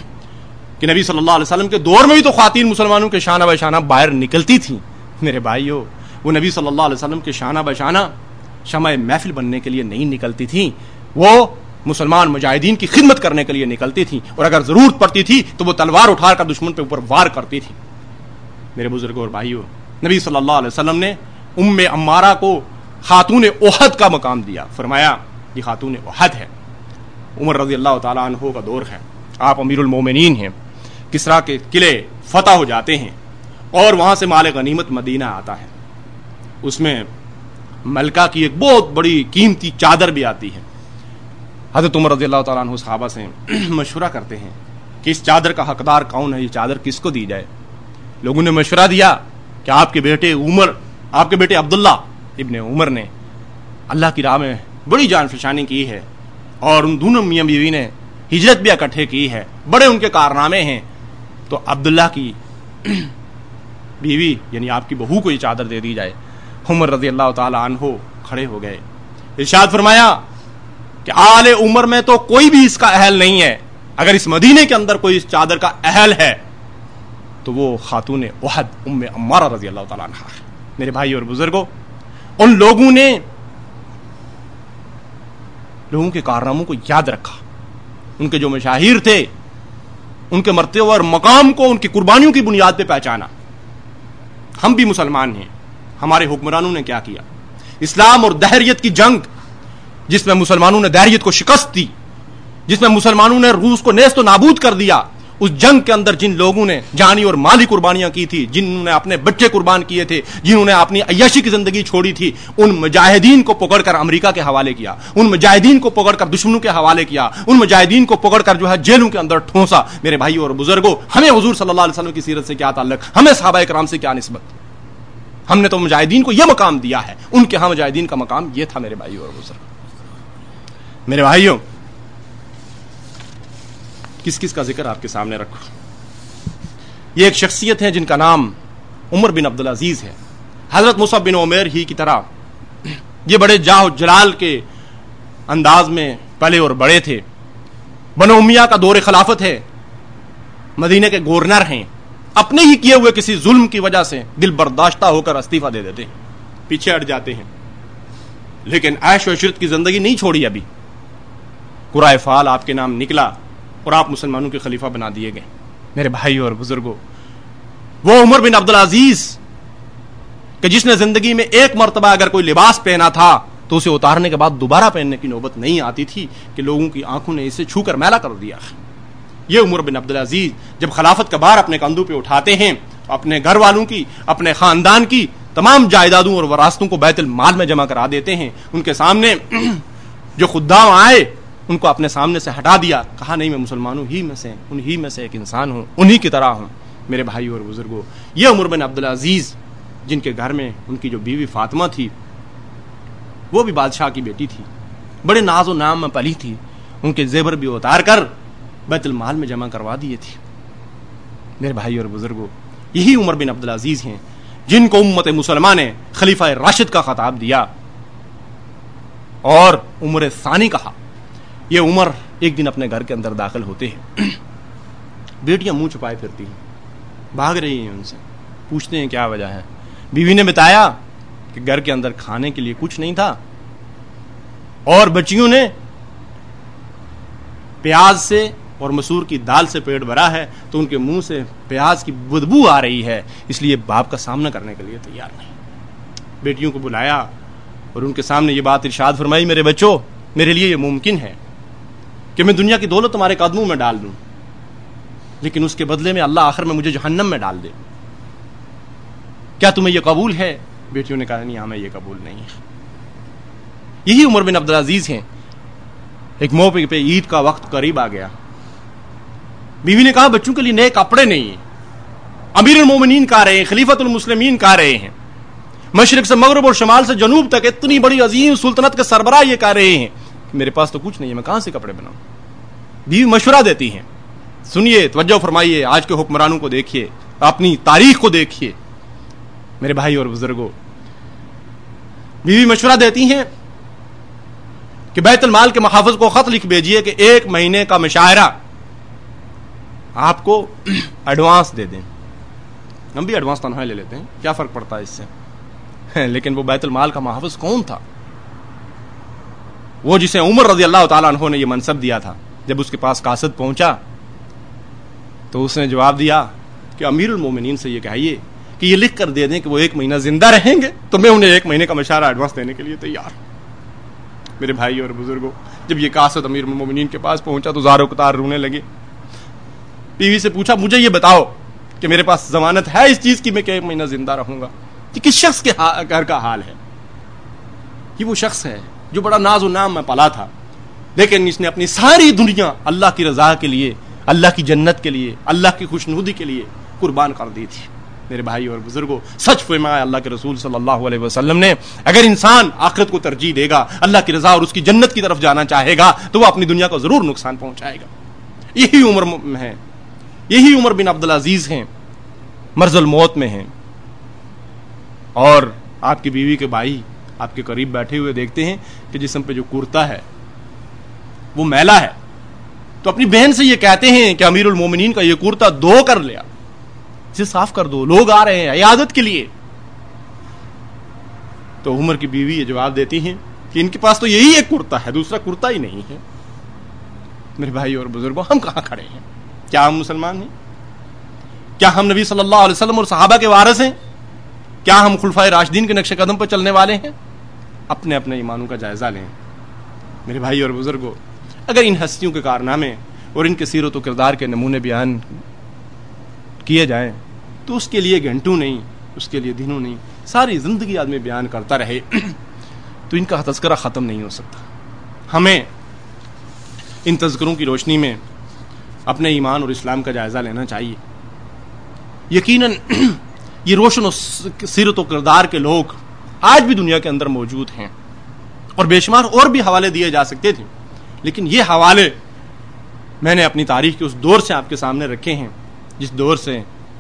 کہ نبی صلی اللہ علیہ وسلم کے دور میں بھی تو خواتین مسلمانوں کے شانہ بہ شانہ باہر نکلتی تھیں. میرے بھائیوں, وہ نبی صلی اللہ علیہ وسلم کے شانہ بہ شانہ شمع محفل بننے کے لیے نہیں نکلتی تھیں, وہ مسلمان مجاہدین کی خدمت کرنے کے لیے نکلتی تھیں, اور اگر ضرورت پڑتی تھی تو وہ تلوار اٹھا کر دشمن پہ اوپر وار کرتی تھی. میرے بزرگوں اور بھائیوں, نبی صلی اللہ علیہ وسلم نے ام عمارہ کو خاتون احد کا مقام دیا. فرمایا یہ خاتون احد ہے. عمر رضی اللہ تعالیٰ عنہ کا دور ہے, آپ امیر المومنین ہیں, کسریٰ کے قلعے فتح ہو جاتے ہیں اور وہاں سے مال غنیمت مدینہ آتا ہے. اس میں ملکہ کی ایک بہت بڑی قیمتی چادر بھی آتی ہے. حضرت عمر رضی اللہ تعالیٰ عنہ صحابہ سے مشورہ کرتے ہیں کہ اس چادر کا حقدار کون ہے, یہ چادر کس کو دی جائے. لوگوں نے مشورہ دیا کہ آپ کے بیٹے عمر, آپ کے بیٹے عبداللہ ابن عمر نے اللہ کی راہ میں بڑی جان فشانی کی ہے, اور ان دونوں میاں بیوی نے ہجرت بھی اکٹھے کی ہے, بڑے ان کے کارنامے ہیں, تو عبداللہ کی بیوی یعنی آپ کی بہو کو یہ چادر دے دی جائے. عمر رضی اللہ تعالی عنہ کھڑے ہو گئے, ارشاد فرمایا کہ آل عمر میں تو کوئی بھی اس کا اہل نہیں ہے, اگر اس مدینے کے اندر کوئی اس چادر کا اہل ہے تو وہ خاتون احد ام عمارہ رضی اللہ تعالی عنہا ہے. میرے بھائی اور بزرگوں, ان لوگوں نے لوگوں کے کارناموں کو یاد رکھا, ان کے جو مشاہیر تھے ان کے مرتبہ اور مقام کو ان کی قربانیوں کی بنیاد پہ پہچانا. ہم بھی مسلمان ہیں, ہمارے حکمرانوں نے کیا کیا؟ اسلام اور دہریت کی جنگ, جس میں مسلمانوں نے دہریت کو شکست دی, جس میں مسلمانوں نے روس کو نیست و نابود کر دیا, اس جنگ کے اندر جن لوگوں نے جانی اور مالی قربانیاں کی تھی, جنہوں نے اپنے بچے قربان کیے تھے, جنہوں نے اپنی عیاشی کی زندگی چھوڑی تھی, ان مجاہدین کو پکڑ کر امریکہ کے حوالے کیا, ان مجاہدین کو پکڑ کر دشمنوں کے حوالے کیا, ان مجاہدین کو پکڑ کر جو ہے جیلوں کے اندر ٹھونسا. میرے بھائیوں اور بزرگوں, ہمیں حضور صلی اللہ علیہ وسلم کی سیرت سے کیا تعلق, ہمیں صحابہ کرام سے کیا نسبت؟ ہم نے تو مجاہدین کو یہ مقام دیا ہے, ان کے ہاں مجاہدین کا مقام یہ تھا. میرے بھائیوں اور بزرگوں, میرے بھائیوں, کس کس کا ذکر آپ کے سامنے رکھو. یہ ایک شخصیت ہے جن کا نام عمر بن عبدالعزیز ہے. حضرت مصعب بن عمیر ہی کی طرح یہ بڑے جاہ و جلال کے انداز میں پلے اور بڑے تھے. بنو امیہ کا دور خلافت ہے, مدینے کے گورنر ہیں, اپنے ہی کیے ہوئے کسی ظلم کی وجہ سے دل برداشتہ ہو کر استعفیٰ دے دیتے ہیں, پیچھے ہٹ جاتے ہیں, لیکن عیش و عشرت کی زندگی نہیں چھوڑی. ابھی قرائے فعال آپ کے نام نکلا اور آپ مسلمانوں کے خلیفہ بنا دیے گئے. میرے بھائیوں اور بزرگوں, وہ عمر بن عبدالعزیز کہ جس نے زندگی میں ایک مرتبہ اگر کوئی لباس پہنا تھا تو اسے اتارنے کے بعد دوبارہ پہننے کی نوبت نہیں آتی تھی کہ لوگوں کی آنکھوں نے اسے چھو کر میلا کر دیا. یہ عمر بن عبدالعزیز جب خلافت کا بار اپنے کندھوں پہ اٹھاتے ہیں, اپنے گھر والوں کی, اپنے خاندان کی تمام جائیدادوں اور وراثتوں کو بیت المال میں جمع کرا دیتے ہیں. ان کے سامنے جو خدام آئے ان کو اپنے سامنے سے ہٹا دیا, کہا نہیں میں مسلمانوں ہی میں سے انہی میں سے ایک انسان ہوں, انہی کی طرح ہوں. میرے بھائیوں اور بزرگوں, یہ عمر بن عبدالعزیز جن کے گھر میں ان کی جو بیوی فاطمہ تھی وہ بھی بادشاہ کی بیٹی تھی, بڑے ناز و نام میں پلی تھی, ان کے زیور بھی اتار کر بیت المال میں جمع کروا دیے تھی. میرے بھائیوں اور بزرگوں, یہی عمر بن عبدالعزیز ہیں جن کو امت مسلمہ نے خلیفہ راشد کا خطاب دیا اور عمر ثانی کہا. یہ عمر ایک دن اپنے گھر کے اندر داخل ہوتے ہیں, بیٹیاں منہ چھپائے پھرتی ہیں, بھاگ رہی ہیں ان سے, پوچھتے ہیں کیا وجہ ہے. بیوی نے بتایا کہ گھر کے اندر کھانے کے لیے کچھ نہیں تھا اور بچیوں نے پیاز سے اور مسور کی دال سے پیٹ بھرا ہے تو ان کے منہ سے پیاز کی بدبو آ رہی ہے، اس لیے باپ کا سامنا کرنے کے لیے تیار نہیں۔ بیٹیوں کو بلایا اور ان کے سامنے یہ بات ارشاد فرمائی، میرے بچوں، میرے لیے یہ ممکن ہے کہ میں دنیا کی دولت تمہارے قدموں میں ڈال دوں، لیکن اس کے بدلے میں اللہ آخر میں مجھے جہنم میں ڈال دے، کیا تمہیں یہ قبول ہے؟ بیٹیوں نے کہا نہیں، ہمیں یہ قبول نہیں ہے۔ یہی عمر بن عبدالعزیز ہیں۔ ایک موقع پہ عید کا وقت قریب آ گیا، بیوی نے کہا بچوں کے لیے نئے کپڑے نہیں ہیں، امیر المومنین کہا رہے ہیں، خلیفۃ المسلمین کہا رہے ہیں، مشرق سے مغرب اور شمال سے جنوب تک اتنی بڑی عظیم سلطنت کے سربراہ یہ کہہ رہے ہیں کہ میرے پاس تو کچھ نہیں ہے، میں کہاں سے کپڑے بناؤں؟ بیوی مشورہ دیتی ہیں، سنیے، توجہ فرمائیے، آج کے حکمرانوں کو دیکھیے، اپنی تاریخ کو دیکھیے میرے بھائی اور بزرگوں۔ بیوی مشورہ دیتی ہیں کہ بیت المال کے محافظ کو خط لکھ بھیجیے کہ ایک مہینے کا مشاہرہ آپ کو ایڈوانس دے دیں۔ ہم بھی ایڈوانس تنہا لے لیتے ہیں، کیا فرق پڑتا ہے اس سے؟ لیکن وہ بیت المال کا محافظ کون تھا؟ وہ جسے عمر رضی اللہ تعالیٰ عنہ نے یہ منصب دیا تھا۔ جب اس کے پاس قاصد پہنچا تو اس نے جواب دیا کہ امیر المومنین سے یہ کہیے کہ یہ لکھ کر دے دیں کہ وہ ایک مہینہ زندہ رہیں گے تو میں انہیں ایک مہینے کا مشاہرہ ایڈوانس دینے کے لیے تیار۔ میرے بھائی اور بزرگوں، جب یہ قاصد امیر المومنین کے پاس پہنچا تو زار و قطار رونے لگے۔ بیوی سے پوچھا مجھے یہ بتاؤ کہ میرے پاس ضمانت ہے اس چیز کی میں کہ ایک مہینہ زندہ رہوں گا؟ کہ کس شخص کے گھر کا حال ہے؟ یہ وہ شخص ہے جو بڑا ناز و نام میں پلا تھا، لیکن اس نے اپنی ساری دنیا اللہ کی رضا کے لیے، اللہ کی جنت کے لیے، اللہ کی خوشنودی کے لیے قربان کر دی تھی۔ میرے بھائی اور بزرگوں، سچ فرمایا اللہ کے رسول صلی اللہ علیہ وسلم نے، اگر انسان آخرت کو ترجیح دے گا، اللہ کی رضا اور اس کی جنت کی طرف جانا چاہے گا تو وہ اپنی دنیا کو ضرور نقصان پہنچائے گا۔ یہی عمر میں ہے، یہی عمر بن عبدالعزیز ہیں، مرض الموت میں ہیں، اور آپ کی بیوی کے بھائی آپ کے قریب بیٹھے ہوئے دیکھتے ہیں کہ جسم پہ جو کرتا ہے وہ میلا ہے، تو اپنی بہن سے یہ کہتے ہیں کہ امیر المومنین کا یہ کرتا دو کر لیا، اسے صاف کر دو، لوگ آ رہے ہیں عیادت کے لیے۔ تو عمر کی بیوی یہ جواب دیتی ہیں کہ ان کے پاس تو یہی ایک کرتا ہے، دوسرا کرتا ہی نہیں ہے۔ میرے بھائی اور بزرگوں، ہم کہاں کھڑے ہیں؟ کیا ہم مسلمان ہیں؟ کیا ہم نبی صلی اللہ علیہ وسلم اور صحابہ کے وارث ہیں؟ کیا ہم خلفائے راشدین کے نقش قدم پر چلنے والے ہیں؟ اپنے اپنے ایمانوں کا جائزہ لیں میرے بھائی اور بزرگوں۔ اگر ان ہستیوں کے کارنامے اور ان کے سیرت و کردار کے نمونے بیان کیے جائیں تو اس کے لیے گھنٹوں نہیں، اس کے لیے دنوں نہیں، ساری زندگی آدمی بیان کرتا رہے تو ان کا تذکرہ ختم نہیں ہو سکتا۔ ہمیں ان تذکروں کی روشنی میں اپنے ایمان اور اسلام کا جائزہ لینا چاہیے۔ یقیناً یہ روشن و سیرت و کردار کے لوگ آج بھی دنیا کے اندر موجود ہیں، اور بے شمار اور بھی حوالے دیے جا سکتے تھے، لیکن یہ حوالے میں نے اپنی تاریخ کے اس دور سے آپ کے سامنے رکھے ہیں جس دور سے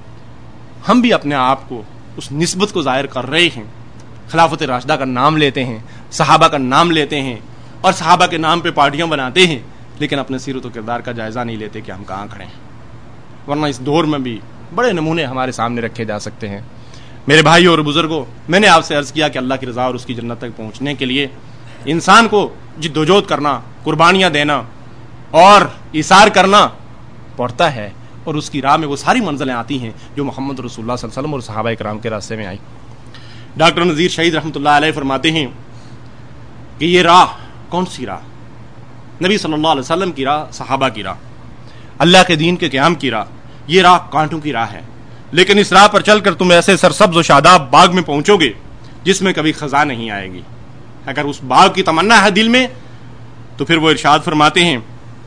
ہم بھی اپنے آپ کو اس نسبت کو ظاہر کر رہے ہیں، خلافت راشدہ کا نام لیتے ہیں، صحابہ کا نام لیتے ہیں، اور صحابہ کے نام پہ پارٹیاں بناتے ہیں، لیکن اپنے سیرت و کردار کا جائزہ نہیں لیتے کہ ہم کہاں کھڑے ہیں۔ ورنہ اس دور میں بھی بڑے نمونے ہمارے سامنے رکھے جا سکتے ہیں۔ میرے بھائی اور بزرگوں، میں نے آپ سے عرض کیا کہ اللہ کی رضا اور اس کی جنت تک پہنچنے کے لیے انسان کو جد و جہد کرنا، قربانیاں دینا اور ایثار کرنا پڑتا ہے، اور اس کی راہ میں وہ ساری منزلیں آتی ہیں جو محمد رسول اللہ صلی اللہ علیہ وسلم اور صحابہ کرام کے راستے میں آئی۔ ڈاکٹر نذیر شہید رحمۃ اللہ علیہ فرماتے ہیں کہ یہ راہ کون سی راہ؟ نبی صلی اللہ علیہ وسلم کی راہ، صحابہ کی راہ، اللہ کے دین کے قیام کی راہ۔ یہ راہ کانٹوں کی راہ ہے، لیکن اس راہ پر چل کر تم ایسے سرسبز و شاداب باغ میں پہنچو گے جس میں کبھی خزاں نہیں آئے گی۔ اگر اس باغ کی تمنا ہے دل میں تو پھر وہ ارشاد فرماتے ہیں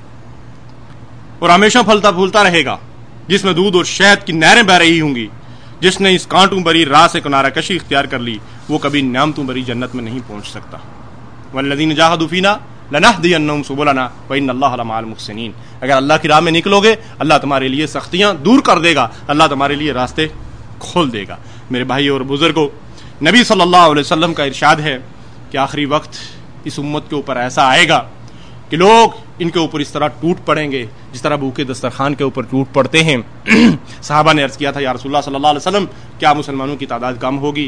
اور ہمیشہ پھلتا پھولتا رہے گا، جس میں دودھ اور شہد کی نہریں بہ رہی ہوں گی۔ جس نے اس کانٹوں بری راہ سے کنارہ کشی اختیار کر لی وہ کبھی نعمتوں بری جنت میں نہیں پہنچ سکتا۔ والذین جاہدوا فینا لنہدینہم سبلنا وان اللہ لمع المحسنین۔ اگر اللہ کی راہ میں نکلو گے اللہ تمہارے لیے سختیاں دور کر دے گا، اللہ تمہارے لیے راستے کھول دے گا۔ میرے بھائی اور بزرگوں، نبی صلی اللہ علیہ وسلم کا ارشاد ہے کہ آخری وقت اس امت کے اوپر ایسا آئے گا کہ لوگ ان کے اوپر اس طرح ٹوٹ پڑیں گے جس طرح بھوکے دسترخوان کے اوپر ٹوٹ پڑتے ہیں۔ صحابہ نے عرض کیا تھا یا رسول اللہ صلی اللہ علیہ وسلم کیا مسلمانوں کی تعداد کم ہوگی؟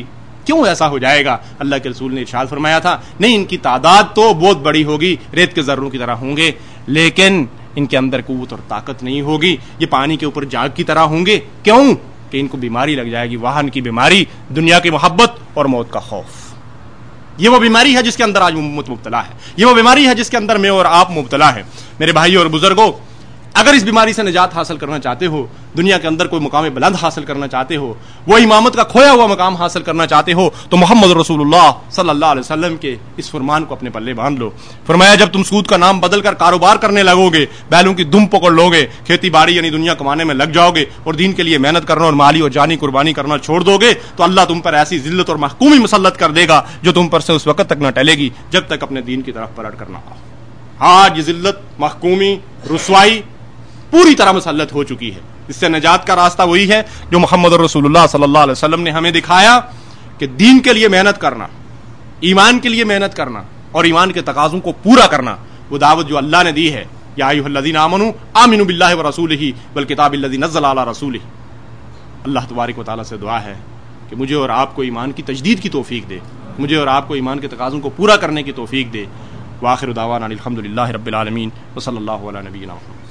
کیوں ایسا ہو جائے گا؟ اللہ کے رسول نے ارشاد فرمایا تھا نہیں، ان کی تعداد تو بہت بڑی ہوگی، ریت کے ذروں کی طرح ہوں گے، لیکن ان کے اندر قوت اور طاقت نہیں ہوگی، یہ پانی کے اوپر جاگ کی طرح ہوں گے۔ کیوں؟ کہ ان کو بیماری لگ جائے گی، واہن کی بیماری، دنیا کی محبت اور موت کا خوف۔ یہ وہ بیماری ہے جس کے اندر آج امت مبتلا ہے، یہ وہ بیماری ہے جس کے اندر میں اور آپ مبتلا ہیں۔ میرے بھائیوں اور بزرگوں، اگر اس بیماری سے نجات حاصل کرنا چاہتے ہو، دنیا کے اندر کوئی مقام بلند حاصل کرنا چاہتے ہو، وہ امامت کا کھویا ہوا مقام حاصل کرنا چاہتے ہو، تو محمد رسول اللہ صلی اللہ علیہ وسلم کے اس فرمان کو اپنے پلے باندھ لو۔ فرمایا جب تم سود کا نام بدل کر کاروبار کرنے لگو گے، بیلوں کی دم پکڑ لو گے، کھیتی باڑی یعنی دنیا کمانے میں لگ جاؤ گے اور دین کے لیے محنت کرنا اور مالی اور جانی قربانی کرنا چھوڑ دو گے، تو اللہ تم پر ایسی ذلت اور محکومی مسلط کر دے گا جو تم پر سے اس وقت تک نہ ٹلے گی جب تک اپنے دین کی طرف پلٹ کرنا آؤ۔ آج یہ ذلت، محکومی، رسوائی پوری طرح مسلط ہو چکی ہے۔ اس سے نجات کا راستہ وہی ہے جو محمد رسول اللہ صلی اللہ علیہ وسلم نے ہمیں دکھایا کہ دین کے لیے محنت کرنا، ایمان کے لیے محنت کرنا اور ایمان کے تقاضوں کو پورا کرنا، وہ دعوت جو اللہ نے دی ہے، یا ایھا الذین آمنوا آمنوا باللہ ورسولہ والکتاب الذی نزل علی رسولہ۔ اللہ تبارک و تعالیٰ سے دعا ہے کہ مجھے اور آپ کو ایمان کی تجدید کی توفیق دے، مجھے اور آپ کو ایمان کے تقاضوں کو پورا کرنے کی توفیق دے۔ وآخر دعوانا الحمد للہ رب العالمین وصلی اللہ علی نبینا محمد۔